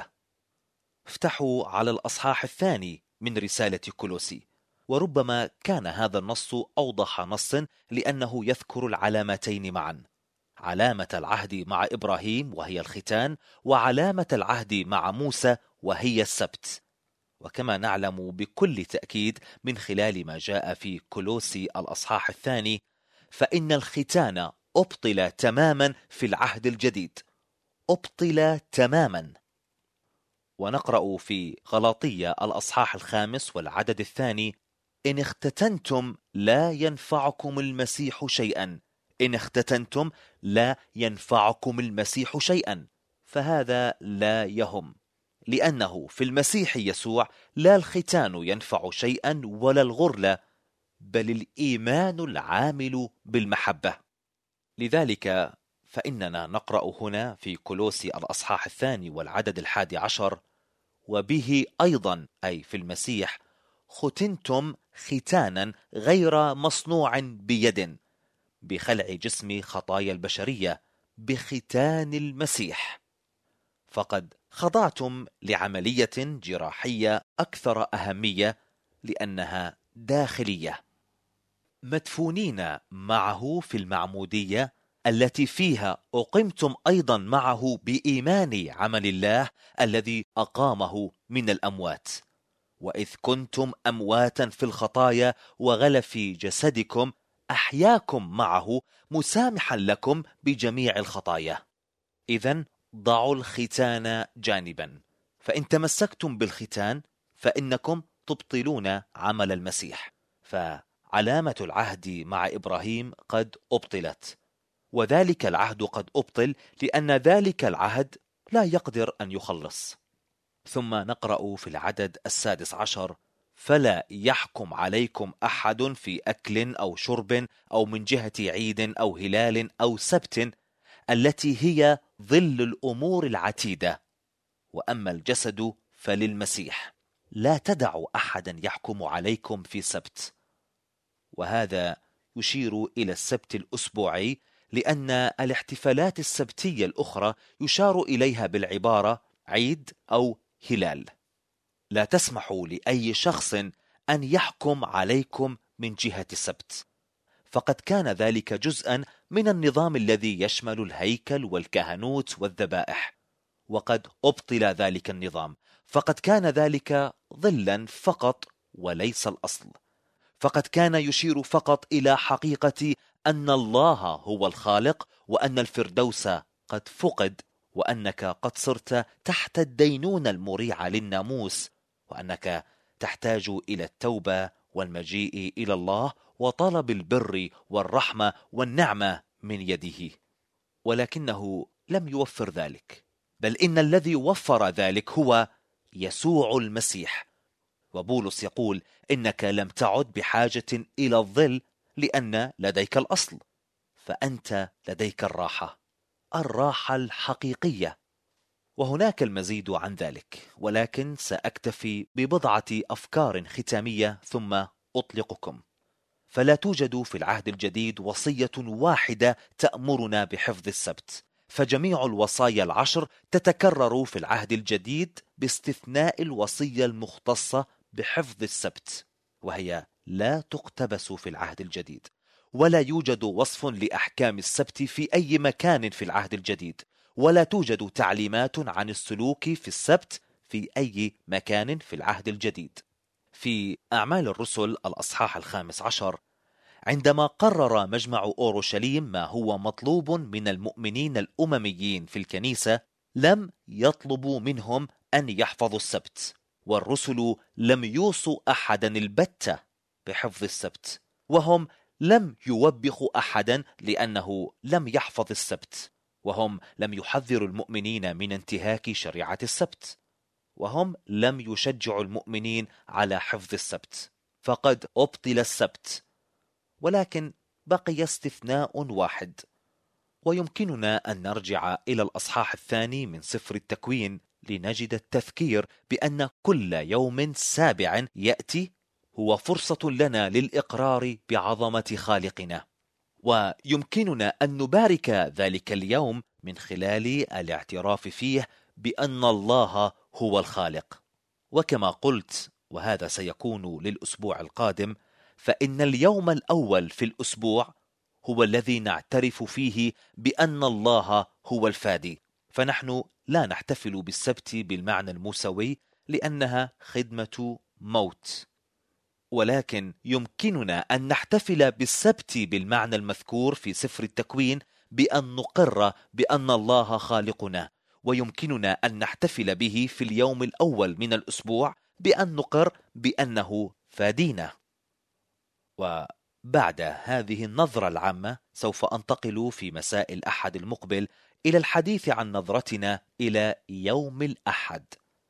افتحوا على الأصحاح الثاني من رسالة كولوسي، وربما كان هذا النص أوضح نص لأنه يذكر العلامتين معا: علامة العهد مع إبراهيم وهي الختان، وعلامة العهد مع موسى وهي السبت. وكما نعلم بكل تأكيد من خلال ما جاء في كولوسي الأصحاح الثاني، فإن الختان أبطل تماما في العهد الجديد، أبطل تماما. ونقرأ في غلاطية الأصحاح الخامس والعدد الثاني: إن اختتنتم لا ينفعكم المسيح شيئا، إن اختتنتم لا ينفعكم المسيح شيئا، فهذا لا يهم، لأنه في المسيح يسوع لا الختان ينفع شيئا ولا الغرلة، بل الإيمان العامل بالمحبة. لذلك فإننا نقرأ هنا في كولوسي الأصحاح الثاني والعدد الحادي عشر: وبه أيضا، أي في المسيح، ختنتم ختانا غير مصنوع بيد، بخلع جسم خطايا البشرية بختان المسيح. فقد خضعتم لعملية جراحية أكثر أهمية لأنها داخلية، مدفونين معه في المعمودية التي فيها أقمتم أيضا معه بإيمان عمل الله الذي أقامه من الأموات. وإذ كنتم أمواتا في الخطايا وغلف جسدكم أحياكم معه مسامحا لكم بجميع الخطايا. إذن ضعوا الختان جانبا، فإن تمسكتم بالختان فإنكم تبطلون عمل المسيح. فعلامة العهد مع إبراهيم قد أبطلت، وذلك العهد قد أبطل لأن ذلك العهد لا يقدر أن يخلص. ثم نقرأ في العدد السادس عشر: فلا يحكم عليكم أحد في أكل أو شرب أو من جهة عيد أو هلال أو سبت، التي هي ظل الأمور العتيدة، وأما الجسد فللمسيح. لا تدعوا أحدا يحكم عليكم في سبت. وهذا يشير إلى السبت الأسبوعي، لأن الاحتفالات السبتية الأخرى يشار إليها بالعبارة عيد أو هلال. لا تسمحوا لأي شخص أن يحكم عليكم من جهة السبت، فقد كان ذلك جزءا من النظام الذي يشمل الهيكل والكهنوت والذبائح، وقد أبطل ذلك النظام، فقد كان ذلك ظلا فقط وليس الأصل، فقد كان يشير فقط إلى حقيقة أن الله هو الخالق، وأن الفردوس قد فقد، وأنك قد صرت تحت الدينونة المريعة للناموس، وأنك تحتاج إلى التوبة والمجيء إلى الله وطلب البر والرحمة والنعمة من يده. ولكنه لم يوفر ذلك، بل إن الذي وفر ذلك هو يسوع المسيح. وبولس يقول إنك لم تعد بحاجة إلى الظل لأن لديك الأصل، فأنت لديك الراحة، الراحة الحقيقية. وهناك المزيد عن ذلك، ولكن سأكتفي ببضعة أفكار ختامية ثم أطلقكم. فلا توجد في العهد الجديد وصية واحدة تأمرنا بحفظ السبت، فجميع الوصايا العشر تتكرر في العهد الجديد باستثناء الوصية المختصة بحفظ السبت، وهي لا تقتبس في العهد الجديد. ولا يوجد وصف لأحكام السبت في أي مكان في العهد الجديد، ولا توجد تعليمات عن السلوك في السبت في أي مكان في العهد الجديد. في أعمال الرسل الأصحاح الخامس عشر، عندما قرر مجمع أورشليم ما هو مطلوب من المؤمنين الأمميين في الكنيسة، لم يطلبوا منهم أن يحفظوا السبت، والرسل لم يوصوا أحدا البتة بحفظ السبت، وهم لم يوبخوا أحدا لأنه لم يحفظ السبت، وهم لم يحذروا المؤمنين من انتهاك شريعة السبت، وهم لم يشجعوا المؤمنين على حفظ السبت، فقد أبطل السبت. ولكن بقي استثناء واحد، ويمكننا أن نرجع إلى الأصحاح الثاني من سفر التكوين لنجد التذكير بأن كل يوم سابع يأتي هو فرصة لنا للإقرار بعظمة خالقنا، ويمكننا أن نبارك ذلك اليوم من خلال الاعتراف فيه بأن الله هو الخالق. وكما قلت، وهذا سيكون للأسبوع القادم، فإن اليوم الأول في الأسبوع هو الذي نعترف فيه بأن الله هو الفادي، فنحن لا نحتفل بالسبت بالمعنى الموسوي لأنها خدمة موت، ولكن يمكننا أن نحتفل بالسبت بالمعنى المذكور في سفر التكوين بأن نقر بأن الله خالقنا، ويمكننا أن نحتفل به في اليوم الأول من الأسبوع بأن نقر بأنه فادينا. وبعد هذه النظرة العامة سوف أنتقل في مساء الأحد المقبل إلى الحديث عن نظرتنا إلى يوم الأحد.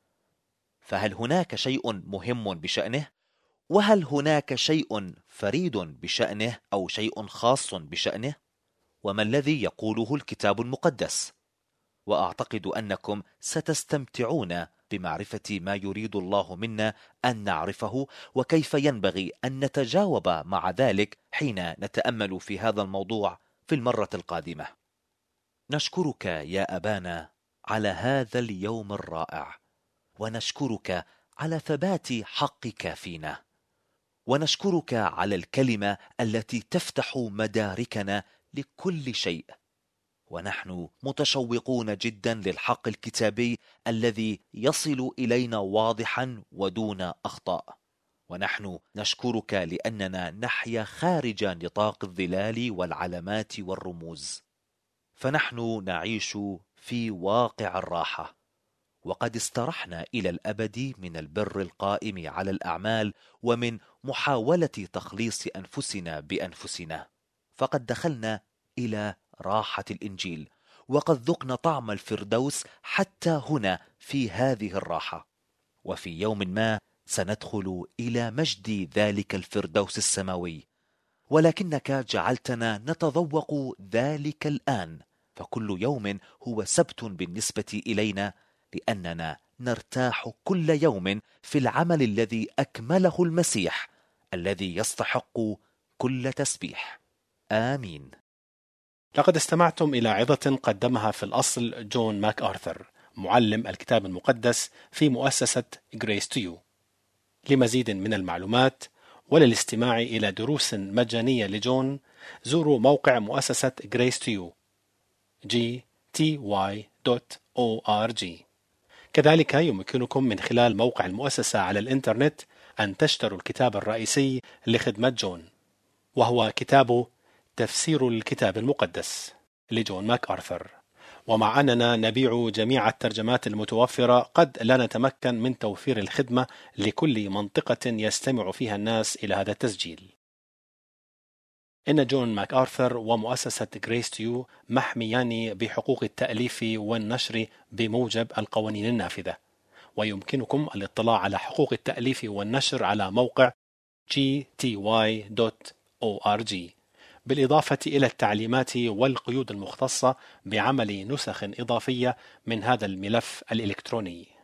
فهل هناك شيء مهم بشأنه؟ وهل هناك شيء فريد بشأنه أو شيء خاص بشأنه؟ وما الذي يقوله الكتاب المقدس؟ وأعتقد أنكم ستستمتعون بمعرفة ما يريد الله منا أن نعرفه، وكيف ينبغي أن نتجاوب مع ذلك حين نتأمل في هذا الموضوع في المرة القادمة. نشكرك يا أبانا على هذا اليوم الرائع، ونشكرك على ثبات حقك فينا، ونشكرك على الكلمة التي تفتح مداركنا لكل شيء، ونحن متشوقون جدا للحق الكتابي الذي يصل إلينا واضحا ودون أخطاء. ونحن نشكرك لأننا نحيا خارج نطاق الظلال والعلامات والرموز، فنحن نعيش في واقع الراحة، وقد استرحنا إلى الأبد من البر القائم على الأعمال ومن محاولة تخليص أنفسنا بأنفسنا، فقد دخلنا إلى راحة الإنجيل، وقد ذقنا طعم الفردوس حتى هنا في هذه الراحة، وفي يوم ما سندخل إلى مجد ذلك الفردوس السماوي، ولكنك جعلتنا نتذوق ذلك الآن، فكل يوم هو سبت بالنسبة إلينا، لأننا نرتاح كل يوم في العمل الذي أكمله المسيح الذي يستحق كل تسبيح. آمين. لقد استمعتم إلى عظة قدمها في الأصل جون ماك آرثر، معلم الكتاب المقدس في مؤسسة Grace to You. لمزيد من المعلومات وللاستماع إلى دروس مجانية لجون زوروا موقع مؤسسة Grace to You جي تي واي دوت أو آر جي. كذلك يمكنكم من خلال موقع المؤسسة على الإنترنت أن تشتروا الكتاب الرئيسي لخدمة جون، وهو كتاب تفسير الكتاب المقدس لجون ماك آرثر. ومع أننا نبيع جميع الترجمات المتوفرة، قد لا نتمكن من توفير الخدمة لكل منطقة يستمع فيها الناس إلى هذا التسجيل. إن جون ماك آرثر ومؤسسة Grace to You محميان بحقوق التأليف والنشر بموجب القوانين النافذة، ويمكنكم الاطلاع على حقوق التأليف والنشر على موقع جي تي واي دوت أو آر جي، بالإضافة إلى التعليمات والقيود المختصة بعمل نسخ إضافية من هذا الملف الإلكتروني.